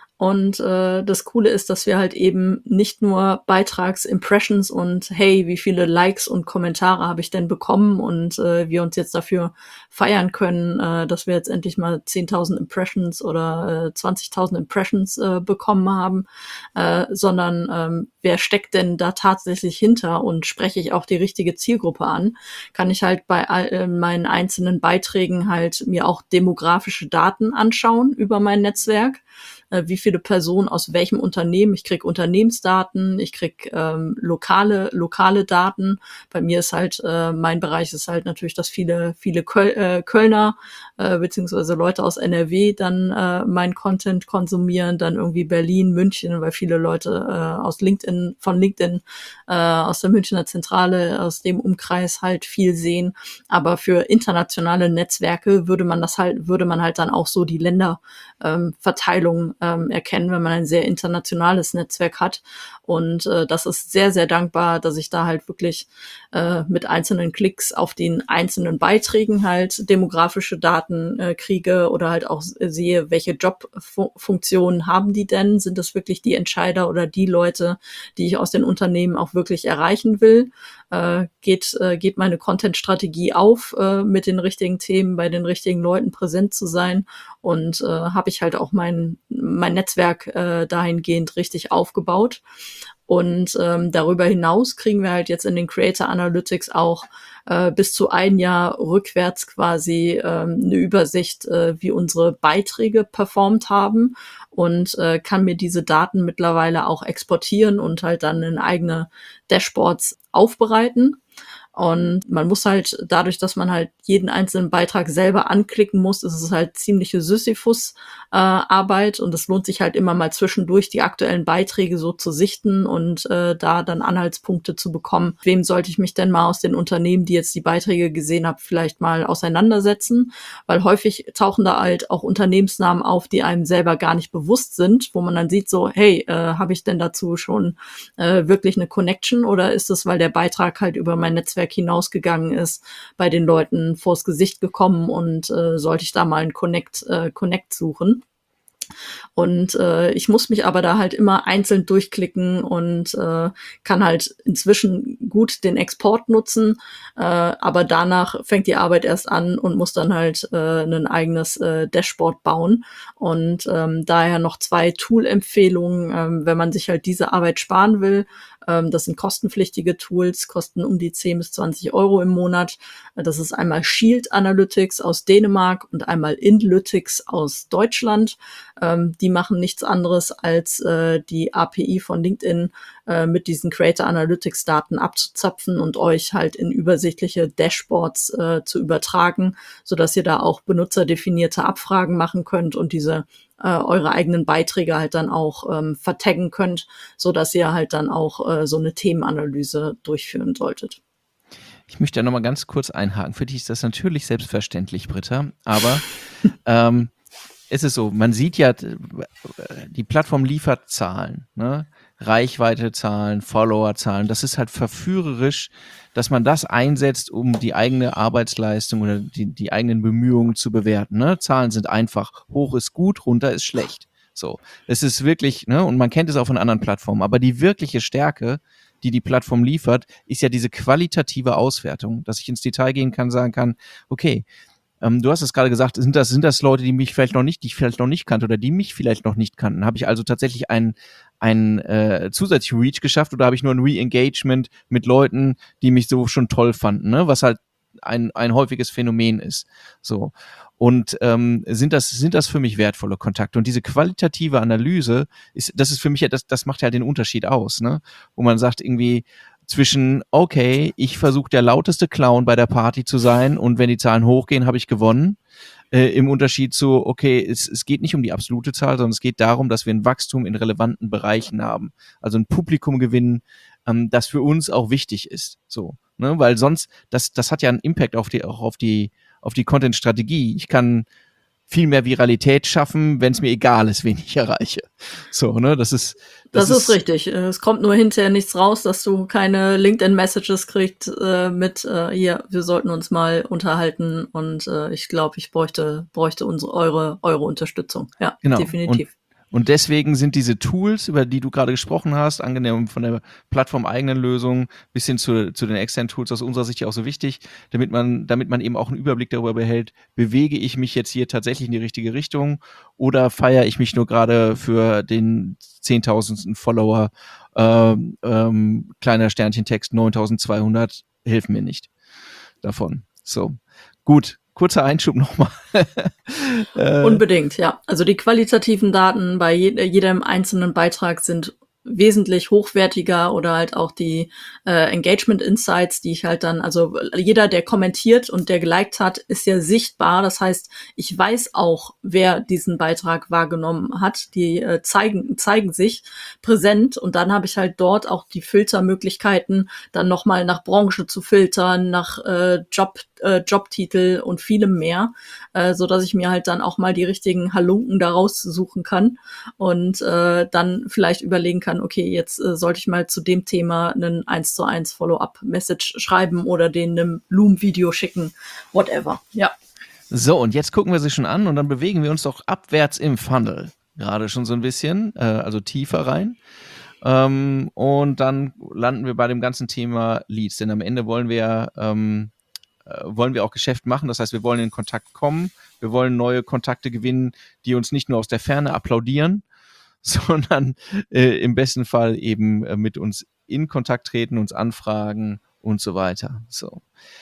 Und äh, das Coole ist, dass wir halt eben nicht nur Beitragsimpressions und hey, wie viele Likes und Kommentare habe ich denn bekommen und äh, wir uns jetzt dafür feiern können, äh, dass wir jetzt endlich mal zehntausend Impressions oder äh, zwanzigtausend Impressions äh, bekommen haben, äh, sondern ähm, wer steckt denn da tatsächlich hinter und spreche ich auch die richtige Zielgruppe an, kann ich halt bei all, äh, meinen einzelnen Beiträgen halt mir auch demografische Daten anschauen über mein Netzwerk. Wie viele Personen aus welchem Unternehmen. Ich krieg Unternehmensdaten, ich krieg ähm, lokale lokale Daten. Bei mir ist halt, äh, mein Bereich ist halt natürlich, dass viele viele Köl äh, Kölner äh, beziehungsweise Leute aus N R W dann äh, mein Content konsumieren, dann irgendwie Berlin, München, weil viele Leute äh, aus LinkedIn, von LinkedIn, äh, aus der Münchner Zentrale, aus dem Umkreis halt viel sehen. Aber für internationale Netzwerke würde man das halt, würde man halt dann auch so die Länderverteilung ähm, erkennen, wenn man ein sehr internationales Netzwerk hat. Und äh, das ist sehr, sehr dankbar, dass ich da halt wirklich äh, mit einzelnen Klicks auf den einzelnen Beiträgen halt demografische Daten äh, kriege oder halt auch sehe, welche Jobfunktionen haben die denn? Sind das wirklich die Entscheider oder die Leute, die ich aus den Unternehmen auch wirklich erreichen will? Äh, geht, äh, geht meine Content-Strategie auf, äh, mit den richtigen Themen bei den richtigen Leuten präsent zu sein? Und äh, habe ich halt auch mein, mein Netzwerk äh, dahingehend richtig aufgebaut. Und ähm, darüber hinaus kriegen wir halt jetzt in den Creator Analytics auch äh, bis zu ein Jahr rückwärts quasi ähm, eine Übersicht, äh, wie unsere Beiträge performt haben und äh, kann mir diese Daten mittlerweile auch exportieren und halt dann in eigene Dashboards aufbereiten. Und man muss halt, dadurch, dass man halt jeden einzelnen Beitrag selber anklicken muss, ist es halt ziemliche Sisyphus-Arbeit äh, und es lohnt sich halt immer mal zwischendurch die aktuellen Beiträge so zu sichten und äh, da dann Anhaltspunkte zu bekommen. Wem sollte ich mich denn mal aus den Unternehmen, die jetzt die Beiträge gesehen haben, vielleicht mal auseinandersetzen? Weil häufig tauchen da halt auch Unternehmensnamen auf, die einem selber gar nicht bewusst sind, wo man dann sieht so, hey, äh, habe ich denn dazu schon äh, wirklich eine Connection oder ist es, weil der Beitrag halt über mein Netzwerk hinausgegangen ist, bei den Leuten vors Gesicht gekommen und äh, sollte ich da mal einen Connect, äh, Connect suchen. Und äh, ich muss mich aber da halt immer einzeln durchklicken und äh, kann halt inzwischen gut den Export nutzen, äh, aber danach fängt die Arbeit erst an und muss dann halt äh, ein eigenes äh, Dashboard bauen. Und ähm, daher noch zwei Tool-Empfehlungen, ähm, wenn man sich halt diese Arbeit sparen will. Ähm, das sind kostenpflichtige Tools, kosten um die zehn bis zwanzig Euro im Monat. Das ist einmal Shield Analytics aus Dänemark und einmal Inlytics aus Deutschland. Ähm, die machen nichts anderes, als äh, die A P I von LinkedIn äh, mit diesen Creator Analytics Daten abzuzapfen und euch halt in übersichtliche Dashboards äh, zu übertragen, sodass ihr da auch benutzerdefinierte Abfragen machen könnt und diese äh, eure eigenen Beiträge halt dann auch ähm, vertaggen könnt, sodass ihr halt dann auch äh, so eine Themenanalyse durchführen solltet. Ich möchte ja nochmal ganz kurz einhaken. Für dich ist das natürlich selbstverständlich, Britta, aber ähm, es ist so, man sieht ja, die Plattform liefert Zahlen, ne? Reichweitezahlen, Followerzahlen. Das ist halt verführerisch, dass man das einsetzt, um die eigene Arbeitsleistung oder die, die eigenen Bemühungen zu bewerten. Ne? Zahlen sind einfach, hoch ist gut, runter ist schlecht. So, es ist wirklich, ne, und man kennt es auch von anderen Plattformen, aber die wirkliche Stärke, die die Plattform liefert, ist ja diese qualitative Auswertung, dass ich ins Detail gehen kann, sagen kann, okay, Ähm, du hast es gerade gesagt, sind das, sind das Leute, die mich vielleicht noch nicht, die ich vielleicht noch nicht kannte oder die mich vielleicht noch nicht kannten? Habe ich also tatsächlich einen, einen äh, zusätzlichen Reach geschafft oder habe ich nur ein Re-Engagement mit Leuten, die mich so schon toll fanden, ne? Was halt ein, ein häufiges Phänomen ist. So. Und ähm, sind das, sind das für mich wertvolle Kontakte? Und diese qualitative Analyse ist, das ist für mich ja, das, das macht ja den Unterschied aus, ne? Wo man sagt irgendwie, zwischen, okay, ich versuche der lauteste Clown bei der Party zu sein und wenn die Zahlen hochgehen, habe ich gewonnen. Äh, im Unterschied zu, okay, es, es geht nicht um die absolute Zahl, sondern es geht darum, dass wir ein Wachstum in relevanten Bereichen haben. Also ein Publikum gewinnen, ähm, das für uns auch wichtig ist. So, ne? Weil sonst, das, das hat ja einen Impact auf die, auch auf die, auf die Content-Strategie. Ich kann viel mehr Viralität schaffen, wenn es mir egal ist, wen ich erreiche. So, ne, das ist Das, das ist, ist richtig. Es kommt nur hinterher nichts raus, dass du keine LinkedIn-Messages kriegst äh, mit äh, hier, wir sollten uns mal unterhalten und äh, ich glaube, ich bräuchte bräuchte unsere eure eure Unterstützung. Ja, genau. Definitiv. Und Und deswegen sind diese Tools, über die du gerade gesprochen hast, angenehm von der plattformeigenen Lösung bis hin zu, zu den externen Tools aus unserer Sicht ja auch so wichtig, damit man, damit man eben auch einen Überblick darüber behält, bewege ich mich jetzt hier tatsächlich in die richtige Richtung oder feiere ich mich nur gerade für den zehntausendsten Follower, ähm, ähm, kleiner Sternchentext neuntausendzweihundert, hilft mir nicht davon. So, gut. Kurzer Einschub nochmal. äh, Unbedingt, ja. Also die qualitativen Daten bei je- jedem einzelnen Beitrag sind wesentlich hochwertiger oder halt auch die äh, Engagement Insights, die ich halt dann, also jeder, der kommentiert und der geliked hat, ist ja sichtbar. Das heißt, ich weiß auch, wer diesen Beitrag wahrgenommen hat. Die äh, zeigen zeigen sich präsent und dann habe ich halt dort auch die Filtermöglichkeiten, dann nochmal nach Branche zu filtern, nach äh, Job äh, Jobtitel und vielem mehr, äh, so dass ich mir halt dann auch mal die richtigen Halunken daraus suchen kann und äh, dann vielleicht überlegen kann, okay, jetzt äh, sollte ich mal zu dem Thema einen eins zu eins Follow-up-Message schreiben oder denen einem Loom-Video schicken, whatever, ja. So, und jetzt gucken wir sie schon an und dann bewegen wir uns doch abwärts im Funnel. Gerade schon so ein bisschen, äh, also tiefer rein. Ähm, und dann landen wir bei dem ganzen Thema Leads, denn am Ende wollen wir, ähm, äh, wollen wir auch Geschäft machen. Das heißt, wir wollen in Kontakt kommen, wir wollen neue Kontakte gewinnen, die uns nicht nur aus der Ferne applaudieren, sondern äh, im besten Fall eben äh, mit uns in Kontakt treten, uns anfragen und so weiter. So,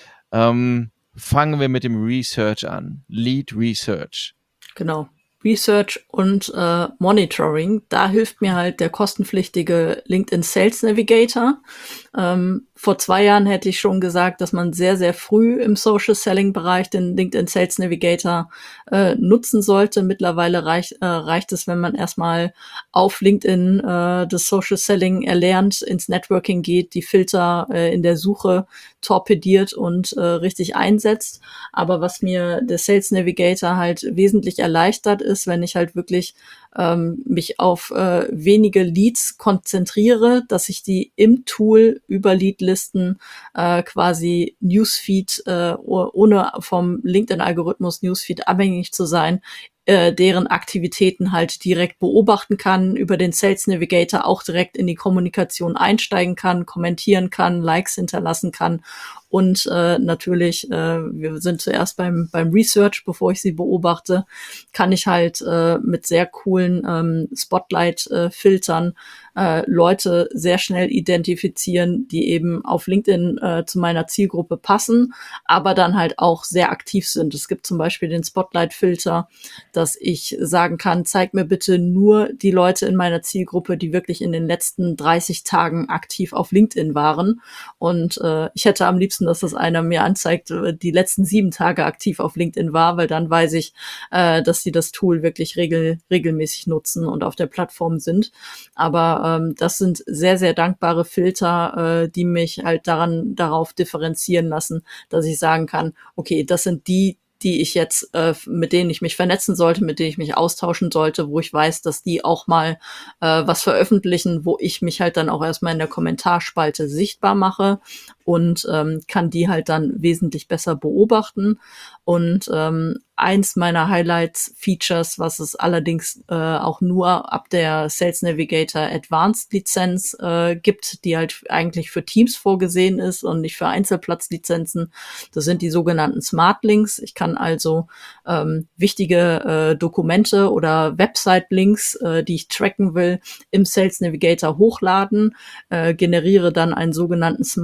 ähm, fangen wir mit dem Research an. Lead Research. Genau. Research und äh, Monitoring. Da hilft mir halt der kostenpflichtige LinkedIn Sales Navigator. Ähm, vor zwei Jahren hätte ich schon gesagt, dass man sehr, sehr früh im Social Selling Bereich den LinkedIn Sales Navigator äh, nutzen sollte. Mittlerweile reicht, äh, reicht es, wenn man erstmal auf LinkedIn äh, das Social Selling erlernt, ins Networking geht, die Filter äh, in der Suche torpediert und äh, richtig einsetzt. Aber was mir der Sales Navigator halt wesentlich erleichtert ist, wenn ich halt wirklich ähm, mich auf äh, wenige Leads konzentriere, dass ich die im Tool über Leadlisten äh, quasi Newsfeed, äh, ohne vom LinkedIn-Algorithmus Newsfeed abhängig zu sein, äh, deren Aktivitäten halt direkt beobachten kann, über den Sales Navigator auch direkt in die Kommunikation einsteigen kann, kommentieren kann, Likes hinterlassen kann. Und äh, natürlich, äh, wir sind zuerst beim beim Research, bevor ich sie beobachte, kann ich halt äh, mit sehr coolen ähm, Spotlight-Filtern äh, Leute sehr schnell identifizieren, die eben auf LinkedIn äh, zu meiner Zielgruppe passen, aber dann halt auch sehr aktiv sind. Es gibt zum Beispiel den Spotlight-Filter, dass ich sagen kann, zeig mir bitte nur die Leute in meiner Zielgruppe, die wirklich in den letzten dreißig Tagen aktiv auf LinkedIn waren. Und äh, ich hätte am liebsten, dass das einer mir anzeigt, die letzten sieben Tage aktiv auf LinkedIn war, weil dann weiß ich, äh, dass sie das Tool wirklich regel, regelmäßig nutzen und auf der Plattform sind. Aber ähm, das sind sehr, sehr dankbare Filter, äh, die mich halt daran darauf differenzieren lassen, dass ich sagen kann, okay, das sind die, die ich jetzt, äh, mit denen ich mich vernetzen sollte, mit denen ich mich austauschen sollte, wo ich weiß, dass die auch mal äh, was veröffentlichen, wo ich mich halt dann auch erstmal in der Kommentarspalte sichtbar mache und ähm, kann die halt dann wesentlich besser beobachten. Und ähm, eins meiner Highlights-Features, was es allerdings äh, auch nur ab der Sales Navigator Advanced Lizenz äh, gibt, die halt eigentlich für Teams vorgesehen ist und nicht für Einzelplatzlizenzen, das sind die sogenannten Smart Links. Ich kann also ähm, wichtige äh, Dokumente oder Website-Links, äh, die ich tracken will, im Sales Navigator hochladen, äh, generiere dann einen sogenannten Smart Link,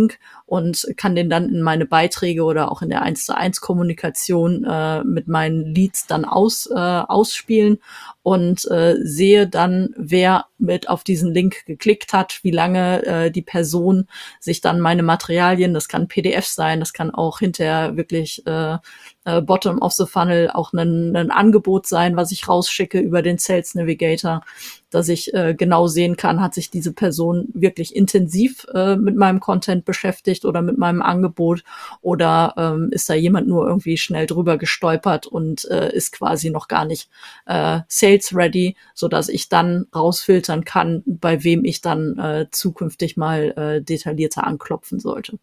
Link und kann den dann in meine Beiträge oder auch in der eins zu eins Kommunikation äh, mit meinen Leads dann aus, äh, ausspielen und äh, sehe dann, wer mit auf diesen Link geklickt hat, wie lange äh, die Person sich dann meine Materialien, das kann P D F sein, das kann auch hinterher wirklich äh, äh, bottom of the funnel auch ein, ein Angebot sein, was ich rausschicke über den Sales Navigator, dass ich äh, genau sehen kann, hat sich diese Person wirklich intensiv äh, mit meinem Content beschäftigt oder mit meinem Angebot oder ähm, ist da jemand nur irgendwie schnell drüber gestolpert und äh, ist quasi noch gar nicht äh, sales ready, so dass ich dann rausfiltern kann, bei wem ich dann äh, zukünftig mal äh, detaillierter anklopfen sollte.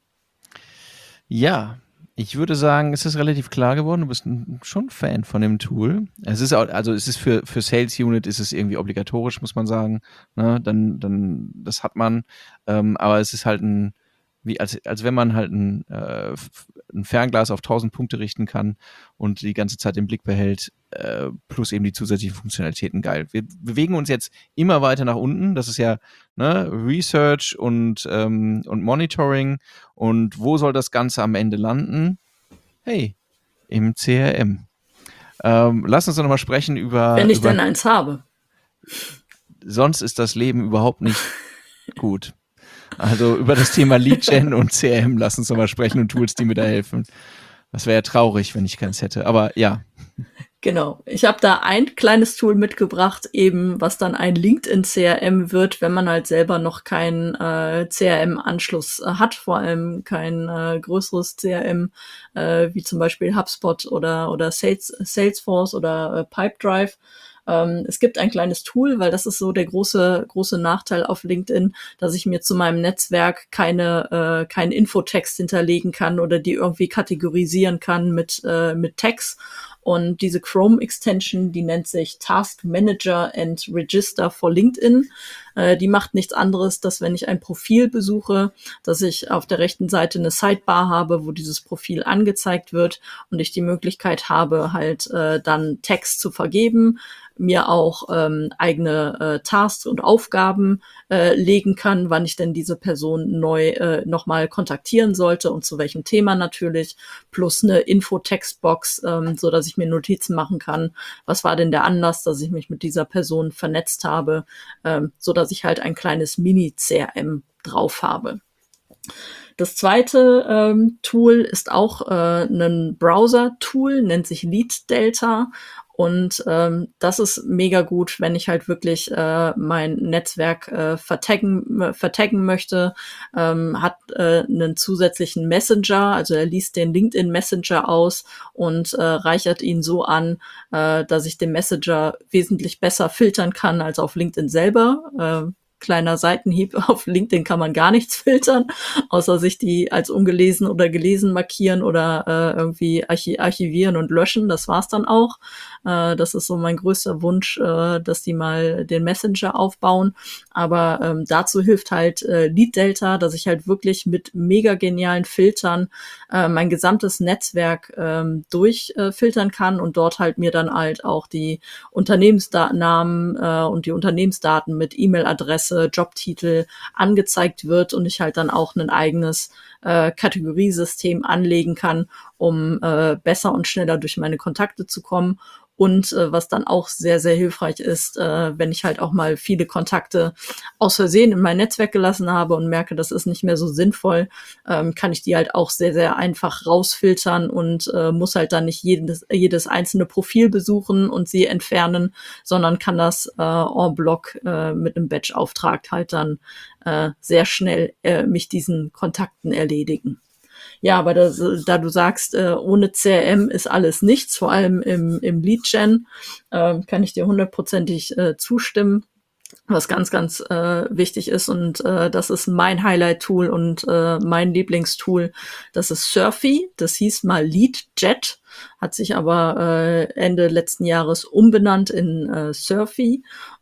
Ja, ich würde sagen, es ist relativ klar geworden, du bist ein, schon Fan von dem Tool. Es ist auch, also es ist für, für Sales Unit ist es irgendwie obligatorisch, muss man sagen. Ne? Dann, dann, das hat man. Ähm, aber es ist halt ein, wie, als, als wenn man halt ein, äh, ein Fernglas auf tausend Punkte richten kann und die ganze Zeit den Blick behält, äh, plus eben die zusätzlichen Funktionalitäten. Geil. Wir bewegen uns jetzt immer weiter nach unten. Das ist ja ne, Research und, ähm, und Monitoring. Und wo soll das Ganze am Ende landen? Hey, im C R M. Ähm, lass uns doch nochmal sprechen über... Wenn ich über, denn eins habe. Sonst ist das Leben überhaupt nicht gut. Also über das Thema Lead-Gen und C R M lass uns nochmal sprechen und Tools, die mir da helfen. Das wäre ja traurig, wenn ich keins hätte. Aber ja. Genau. Ich habe da ein kleines Tool mitgebracht, eben was dann ein LinkedIn-C R M wird, wenn man halt selber noch keinen äh, C R M-Anschluss äh, hat, vor allem kein äh, größeres C R M, äh, wie zum Beispiel HubSpot oder, oder Sales, Salesforce oder äh, Pipedrive. Ähm, es gibt ein kleines Tool, weil das ist so der große große Nachteil auf LinkedIn, dass ich mir zu meinem Netzwerk keine äh, keinen Infotext hinterlegen kann oder die irgendwie kategorisieren kann mit äh, mit Tags. Und diese Chrome-Extension, die nennt sich Task Manager and Register for LinkedIn. Äh, die macht nichts anderes, dass wenn ich ein Profil besuche, dass ich auf der rechten Seite eine Sidebar habe, wo dieses Profil angezeigt wird und ich die Möglichkeit habe, halt äh, dann Text zu vergeben, mir auch ähm, eigene äh, Tasks und Aufgaben äh, legen kann, wann ich denn diese Person neu äh, nochmal kontaktieren sollte und zu welchem Thema natürlich, plus eine Info-Textbox, ähm, so dass ich mir Notizen machen kann, was war denn der Anlass, dass ich mich mit dieser Person vernetzt habe, ähm, so dass ich halt ein kleines Mini-C R M drauf habe. Das zweite ähm, Tool ist auch äh, ein Browser-Tool, nennt sich Lead Delta. Und ähm, das ist mega gut, wenn ich halt wirklich äh, mein Netzwerk äh, vertaggen, äh, vertaggen möchte. Ähm, hat äh, einen zusätzlichen Messenger, also er liest den LinkedIn Messenger aus und äh, reichert ihn so an, äh, dass ich den Messenger wesentlich besser filtern kann als auf LinkedIn selber. Äh, Kleiner Seitenhieb, auf LinkedIn kann man gar nichts filtern, außer sich die als ungelesen oder gelesen markieren oder äh, irgendwie archi- archivieren und löschen. Das war's dann auch. Äh, das ist so mein größter Wunsch, äh, dass die mal den Messenger aufbauen. Aber ähm, dazu hilft halt äh, Lead Delta, dass ich halt wirklich mit mega genialen Filtern äh, mein gesamtes Netzwerk ähm, durchfiltern äh, kann und dort halt mir dann halt auch die Unternehmensnamen äh, und die Unternehmensdaten mit E-Mail-Adresse, Jobtitel angezeigt wird und ich halt dann auch ein eigenes äh, Kategoriesystem anlegen kann, um äh, besser und schneller durch meine Kontakte zu kommen. Und äh, was dann auch sehr, sehr hilfreich ist, äh, wenn ich halt auch mal viele Kontakte aus Versehen in mein Netzwerk gelassen habe und merke, das ist nicht mehr so sinnvoll, ähm, kann ich die halt auch sehr, sehr einfach rausfiltern und äh, muss halt dann nicht jedes, jedes einzelne Profil besuchen und sie entfernen, sondern kann das äh, en bloc äh, mit einem Batch-Auftrag halt dann äh, sehr schnell äh, mich diesen Kontakten erledigen. Ja, aber das, da du sagst, äh, ohne C R M ist alles nichts, vor allem im, im Lead-Gen, äh, kann ich dir hundertprozentig äh, zustimmen. Was ganz, ganz äh, wichtig ist und äh, das ist mein Highlight-Tool und äh, mein Lieblingstool, das ist Surfy. Das hieß mal LeadJet, hat sich aber äh, Ende letzten Jahres umbenannt in äh, Surfy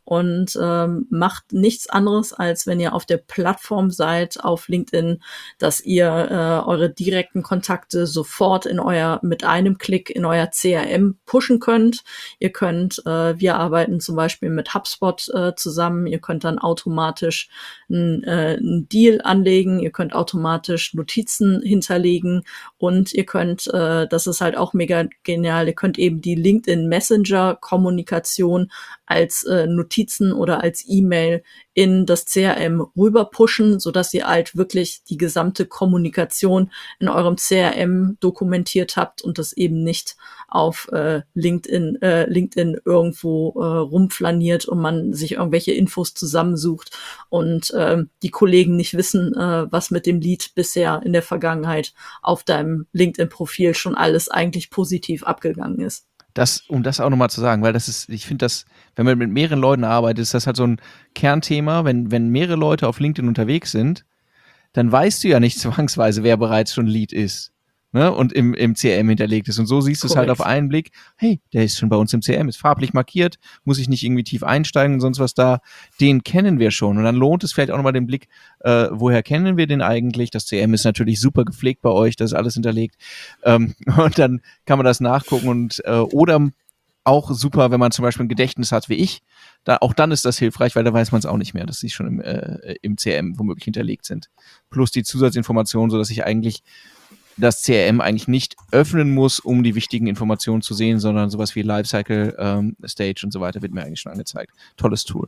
und ähm, macht nichts anderes, als wenn ihr auf der Plattform seid, auf LinkedIn, dass ihr äh, eure direkten Kontakte sofort in euer, mit einem Klick in euer C R M pushen könnt. Ihr könnt, äh, wir arbeiten zum Beispiel mit HubSpot äh, zusammen, ihr könnt dann automatisch einen äh, Deal anlegen, ihr könnt automatisch Notizen hinterlegen und ihr könnt, äh, das ist halt auch mega genial, ihr könnt eben die LinkedIn Messenger Kommunikation als äh, Notizen oder als E-Mail in das C R M rüber pushen, sodass ihr halt wirklich die gesamte Kommunikation in eurem C R M dokumentiert habt und das eben nicht auf äh, LinkedIn, äh, LinkedIn irgendwo äh, rumflaniert und man sich irgendwelche Infos zusammensucht und äh, die Kollegen nicht wissen, äh, was mit dem Lead bisher in der Vergangenheit auf deinem LinkedIn-Profil schon alles eigentlich positiv abgegangen ist. Das, um das auch nochmal zu sagen, weil das ist, ich finde das, wenn man mit mehreren Leuten arbeitet, ist das halt so ein Kernthema. Wenn, wenn mehrere Leute auf LinkedIn unterwegs sind, dann weißt du ja nicht zwangsweise, wer bereits schon Lead ist, ne, und im, im C R M hinterlegt ist. Und so siehst du es halt auf einen Blick, hey, der ist schon bei uns im C R M, ist farblich markiert, muss ich nicht irgendwie tief einsteigen und sonst was da, den kennen wir schon. Und dann lohnt es vielleicht auch nochmal den Blick, äh, woher kennen wir den eigentlich? Das C R M ist natürlich super gepflegt bei euch, das ist alles hinterlegt. Ähm, und dann kann man das nachgucken und äh, oder auch super, wenn man zum Beispiel ein Gedächtnis hat wie ich, da, auch dann ist das hilfreich, weil da weiß man es auch nicht mehr, dass sie schon im, äh, im C R M womöglich hinterlegt sind. Plus die Zusatzinformationen, sodass ich eigentlich das C R M eigentlich nicht öffnen muss, um die wichtigen Informationen zu sehen, sondern sowas wie Lifecycle, ähm, Stage und so weiter wird mir eigentlich schon angezeigt. Tolles Tool.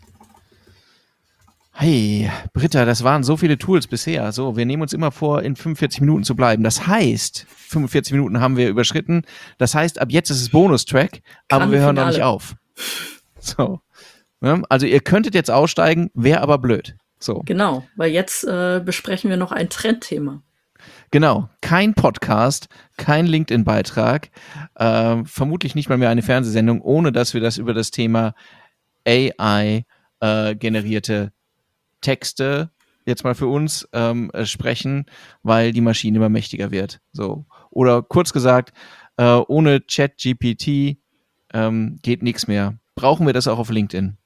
Hey, Britta, das waren so viele Tools bisher. So, wir nehmen uns immer vor, in fünfundvierzig Minuten zu bleiben. Das heißt, fünfundvierzig Minuten haben wir überschritten. Das heißt, ab jetzt ist es Bonustrack, aber wir hören noch nicht auf. So. Ja, also ihr könntet jetzt aussteigen, wäre aber blöd. So. Genau, weil jetzt äh, besprechen wir noch ein Trendthema. Genau, kein Podcast, kein LinkedIn-Beitrag, äh, vermutlich nicht mal mehr eine Fernsehsendung, ohne dass wir das über das Thema A I-generierte Texte jetzt mal für uns ähm, sprechen, weil die Maschine immer mächtiger wird. So. Oder kurz gesagt, äh, ohne ChatGPT ähm, geht nichts mehr. Brauchen wir das auch auf LinkedIn?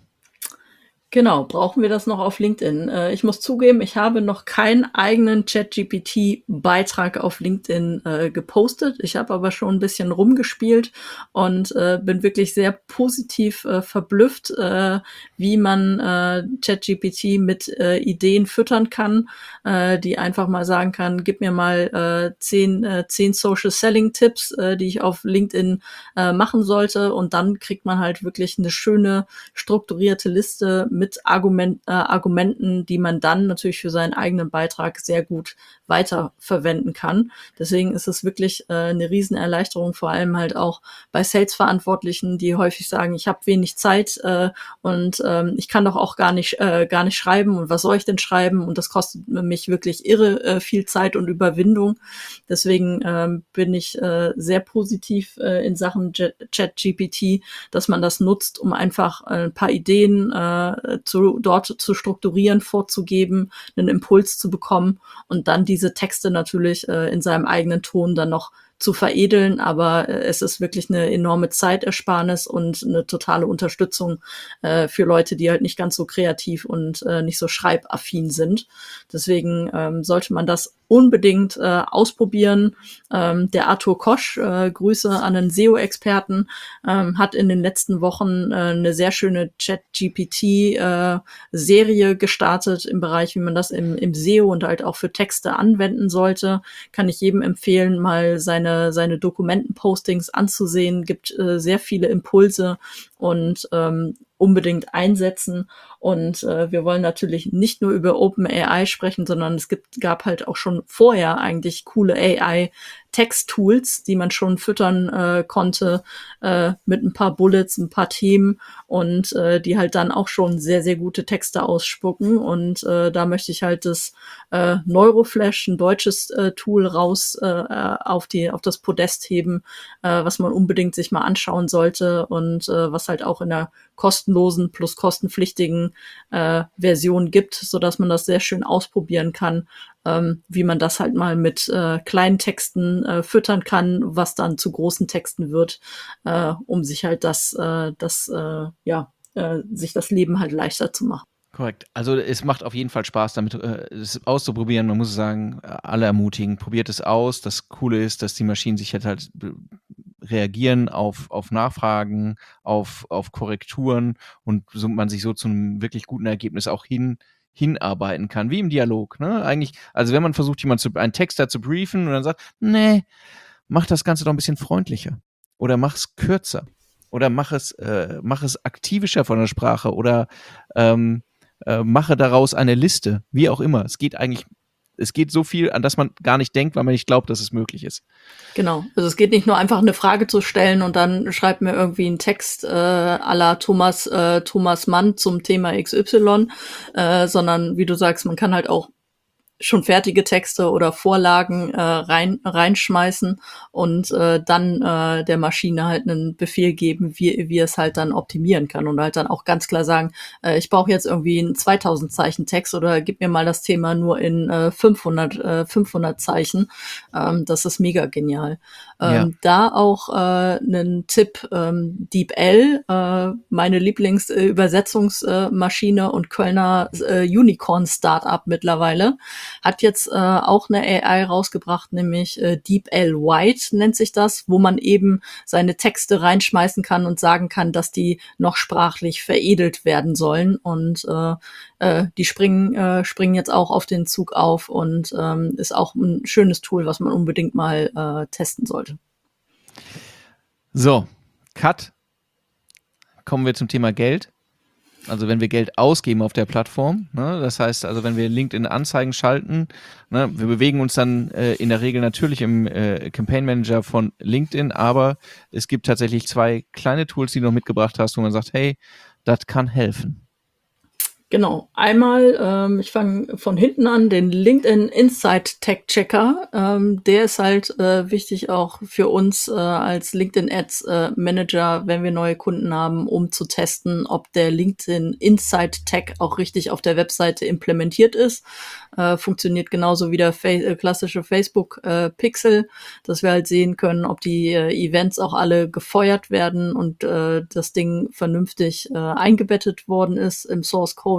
Genau, brauchen wir das noch auf LinkedIn? Äh, ich muss zugeben, ich habe noch keinen eigenen ChatGPT-Beitrag auf LinkedIn äh, gepostet. Ich habe aber schon ein bisschen rumgespielt und äh, bin wirklich sehr positiv äh, verblüfft, äh, wie man äh, ChatGPT mit äh, Ideen füttern kann, äh, die einfach mal sagen kann, gib mir mal äh, zehn, äh, zehn Social Selling Tipps, äh, die ich auf LinkedIn äh, machen sollte. Und dann kriegt man halt wirklich eine schöne, strukturierte Liste mit mit Argument, äh, Argumenten, die man dann natürlich für seinen eigenen Beitrag sehr gut weiterverwenden kann. Deswegen ist es wirklich äh, eine Riesenerleichterung, vor allem halt auch bei Sales-Verantwortlichen, die häufig sagen, ich habe wenig Zeit äh, und ähm, ich kann doch auch gar nicht äh, gar nicht schreiben und was soll ich denn schreiben und das kostet mich wirklich irre äh, viel Zeit und Überwindung. Deswegen ähm, bin ich äh, sehr positiv äh, in Sachen ChatGPT, dass man das nutzt, um einfach äh, ein paar Ideen äh, zu, dort zu strukturieren, vorzugeben, einen Impuls zu bekommen und dann diese Texte natürlich äh, in seinem eigenen Ton dann noch zu veredeln, aber äh, es ist wirklich eine enorme Zeitersparnis und eine totale Unterstützung äh, für Leute, die halt nicht ganz so kreativ und äh, nicht so schreibaffin sind. Deswegen ähm, sollte man das unbedingt äh, ausprobieren. Ähm, der Arthur Kosch, äh, Grüße an einen S E O-Experten, ähm, hat in den letzten Wochen äh, eine sehr schöne Chat-G P T-Serie äh, gestartet im Bereich, wie man das im, im S E O und halt auch für Texte anwenden sollte. Kann ich jedem empfehlen, mal seine, seine Dokumentenpostings anzusehen. Gibt äh, sehr viele Impulse und ähm, unbedingt einsetzen. Und äh, wir wollen natürlich nicht nur über OpenAI sprechen, sondern es gibt, gab halt auch schon vorher eigentlich coole A I-Text-Tools, die man schon füttern äh, konnte äh, mit ein paar Bullets, ein paar Themen und äh, die halt dann auch schon sehr, sehr gute Texte ausspucken. Und äh, da möchte ich halt das äh, Neuroflash, ein deutsches äh, Tool, raus äh, auf die auf das Podest heben, äh, was man unbedingt sich mal anschauen sollte und äh, was halt auch in der kostenlosen plus kostenpflichtigen äh, Version gibt, so dass man das sehr schön ausprobieren kann, ähm, wie man das halt mal mit äh, kleinen Texten äh, füttern kann, was dann zu großen Texten wird, äh, um sich halt das, äh, das äh, ja äh, sich das Leben halt leichter zu machen. Korrekt. Also es macht auf jeden Fall Spaß, damit äh, es auszuprobieren. Man muss sagen, alle ermutigen, probiert es aus. Das Coole ist, dass die Maschinen sich halt, halt reagieren auf, auf Nachfragen, auf, auf Korrekturen und so, man sich so zu einem wirklich guten Ergebnis auch hin hinarbeiten kann, wie im Dialog. Ne? Eigentlich, also wenn man versucht, jemand zu, einen Texter zu briefen und dann sagt, nee, mach das Ganze doch ein bisschen freundlicher oder mach es kürzer oder mach es, äh, mach es aktivischer von der Sprache oder ähm, äh, mache daraus eine Liste, wie auch immer. Es geht eigentlich, es geht so viel, an das man gar nicht denkt, weil man nicht glaubt, dass es möglich ist. Genau, also es geht nicht nur einfach eine Frage zu stellen und dann schreibt mir irgendwie einen Text äh, à la Thomas, äh, Thomas Mann zum Thema X Y, äh, sondern wie du sagst, man kann halt auch schon fertige Texte oder Vorlagen äh, rein reinschmeißen und äh, dann äh, der Maschine halt einen Befehl geben, wie wie es halt dann optimieren kann und halt dann auch ganz klar sagen, äh, ich brauche jetzt irgendwie einen zweitausend Zeichen Text oder gib mir mal das Thema nur in äh, fünfhundert, äh, fünfhundert Zeichen. Ähm, das ist mega genial. Ähm, Ja. Da auch äh, einen Tipp, ähm, DeepL, äh, meine Lieblingsübersetzungsmaschine äh, und Kölner äh, Unicorn-Startup mittlerweile, hat jetzt äh, auch eine A I rausgebracht, nämlich äh, DeepL White nennt sich das, wo man eben seine Texte reinschmeißen kann und sagen kann, dass die noch sprachlich veredelt werden sollen. Und äh, äh, die springen, äh, springen jetzt auch auf den Zug auf und ähm, ist auch ein schönes Tool, was man unbedingt mal äh, testen sollte. So, Cut. Kommen wir zum Thema Geld. Also wenn wir Geld ausgeben auf der Plattform, ne, das heißt also, wenn wir LinkedIn-Anzeigen schalten, ne, wir bewegen uns dann äh, in der Regel natürlich im äh, Campaign Manager von LinkedIn, aber es gibt tatsächlich zwei kleine Tools, die du noch mitgebracht hast, wo man sagt, hey, das kann helfen. Genau, einmal, ähm, ich fange von hinten an, den LinkedIn Insight Tag Checker. Ähm, der ist halt äh, wichtig auch für uns äh, als LinkedIn Ads äh, Manager, wenn wir neue Kunden haben, um zu testen, ob der LinkedIn Insight Tag auch richtig auf der Webseite implementiert ist. Äh, funktioniert genauso wie der Fa- äh, klassische Facebook äh, Pixel, dass wir halt sehen können, ob die äh, Events auch alle gefeuert werden und äh, das Ding vernünftig äh, eingebettet worden ist im Source Code.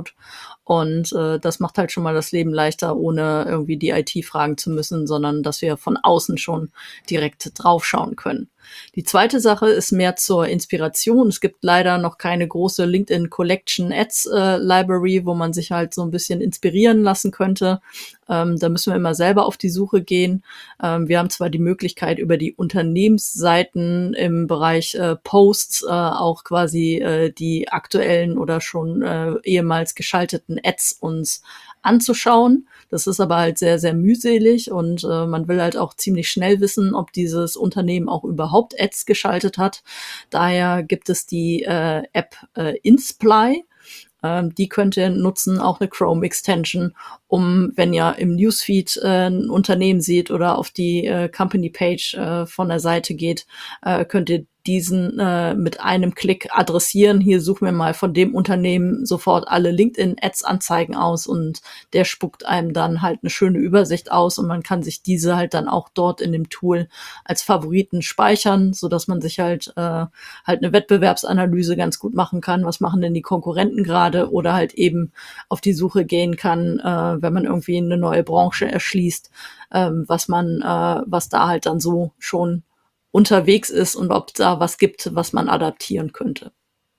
Und äh, das macht halt schon mal das Leben leichter, ohne irgendwie die I T fragen zu müssen, sondern dass wir von außen schon direkt draufschauen können. Die zweite Sache ist mehr zur Inspiration. Es gibt leider noch keine große LinkedIn Collection Ads äh, Library, wo man sich halt so ein bisschen inspirieren lassen könnte. Ähm, da müssen wir immer selber auf die Suche gehen. Ähm, wir haben zwar die Möglichkeit, über die Unternehmensseiten im Bereich äh, Posts äh, auch quasi äh, die aktuellen oder schon äh, ehemals geschalteten Ads uns anzuschauen. Das ist aber halt sehr, sehr mühselig und äh, man will halt auch ziemlich schnell wissen, ob dieses Unternehmen auch überhaupt Ads geschaltet hat. Daher gibt es die äh, App äh, Insply. Ähm, die könnt ihr nutzen, auch eine Chrome-Extension, um, wenn ihr im Newsfeed äh, ein Unternehmen seht oder auf die äh, Company-Page äh, von der Seite geht, äh, könnt ihr diesen äh, mit einem Klick adressieren. Hier suchen wir mal von dem Unternehmen sofort alle LinkedIn-Ads-Anzeigen aus und der spuckt einem dann halt eine schöne Übersicht aus und man kann sich diese halt dann auch dort in dem Tool als Favoriten speichern, so dass man sich halt äh, halt eine Wettbewerbsanalyse ganz gut machen kann. Was machen denn die Konkurrenten gerade? Oder halt eben auf die Suche gehen kann, äh, wenn man irgendwie eine neue Branche erschließt, ähm, was man, äh, was da halt dann so schon unterwegs ist und ob da was gibt, was man adaptieren könnte.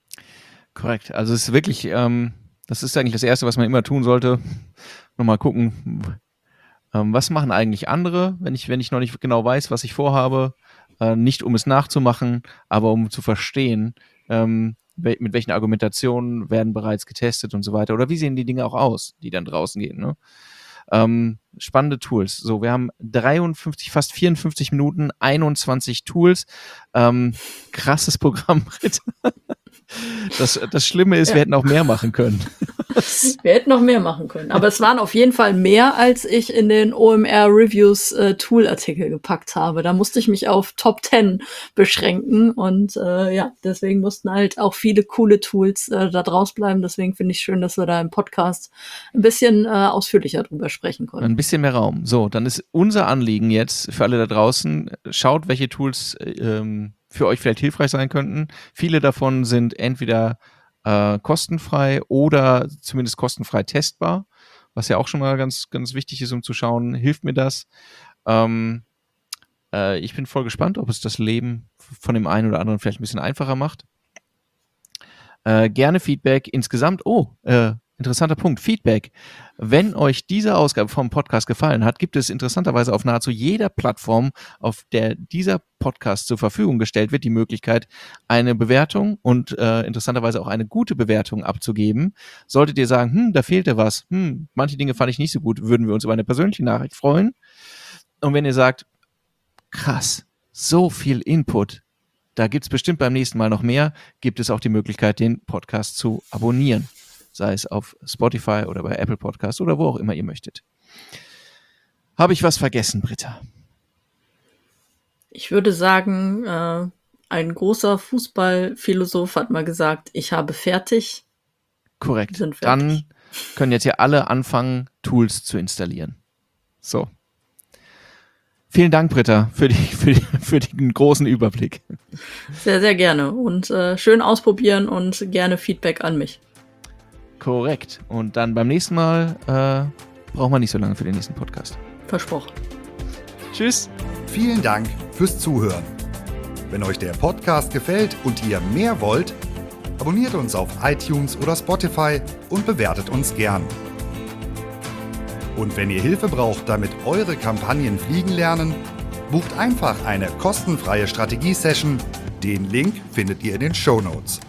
Korrekt. Also es ist wirklich, ähm, das ist eigentlich das Erste, was man immer tun sollte. Nochmal gucken, ähm, was machen eigentlich andere, wenn ich, wenn ich noch nicht genau weiß, was ich vorhabe. Äh, nicht um es nachzumachen, aber um zu verstehen, ähm, wel- mit welchen Argumentationen werden bereits getestet und so weiter. Oder wie sehen die Dinge auch aus, die dann draußen gehen, ne? Ähm, spannende Tools. So, wir haben dreiundfünfzig, fast vierundfünfzig Minuten, einundzwanzig Tools. Ähm, krasses Programm, Britta. Das, das Schlimme ist, Ja. wir hätten auch mehr machen können. Wir hätten noch mehr machen können. Aber es waren auf jeden Fall mehr, als ich in den O M R Reviews äh, Tool-Artikel gepackt habe. Da musste ich mich auf Top zehn beschränken. Und äh, ja, deswegen mussten halt auch viele coole Tools äh, da draus bleiben. Deswegen finde ich schön, dass wir da im Podcast ein bisschen äh, ausführlicher drüber sprechen konnten. Ein bisschen mehr Raum. So, dann ist unser Anliegen jetzt für alle da draußen, schaut, welche Tools ähm, für euch vielleicht hilfreich sein könnten. Viele davon sind entweder äh, kostenfrei oder zumindest kostenfrei testbar, was ja auch schon mal ganz, ganz wichtig ist, um zu schauen, hilft mir das? Ähm, äh, ich bin voll gespannt, ob es das Leben von dem einen oder anderen vielleicht ein bisschen einfacher macht. Äh, gerne Feedback insgesamt. Oh, äh, interessanter Punkt, Feedback. Wenn euch diese Ausgabe vom Podcast gefallen hat, gibt es interessanterweise auf nahezu jeder Plattform, auf der dieser Podcast zur Verfügung gestellt wird, die Möglichkeit, eine Bewertung und äh, interessanterweise auch eine gute Bewertung abzugeben. Solltet ihr sagen, hm, da fehlte was, hm, manche Dinge fand ich nicht so gut, würden wir uns über eine persönliche Nachricht freuen. Und wenn ihr sagt, krass, so viel Input, da gibt es bestimmt beim nächsten Mal noch mehr, gibt es auch die Möglichkeit, den Podcast zu abonnieren. Sei es auf Spotify oder bei Apple Podcast oder wo auch immer ihr möchtet. Habe ich was vergessen, Britta? Ich würde sagen, äh, ein großer Fußballphilosoph hat mal gesagt, ich habe fertig. Korrekt. Sind fertig. Dann können jetzt ja alle anfangen, Tools zu installieren. So. Vielen Dank, Britta, für, die, für, die, für den großen Überblick. Sehr, sehr gerne. Und äh, schön ausprobieren und gerne Feedback an mich. Korrekt. Und dann beim nächsten Mal äh, braucht man nicht so lange für den nächsten Podcast. Versprochen. Tschüss. Vielen Dank fürs Zuhören. Wenn euch der Podcast gefällt und ihr mehr wollt, abonniert uns auf iTunes oder Spotify und bewertet uns gern. Und wenn ihr Hilfe braucht, damit eure Kampagnen fliegen lernen, bucht einfach eine kostenfreie Strategie-Session. Den Link findet ihr in den Shownotes.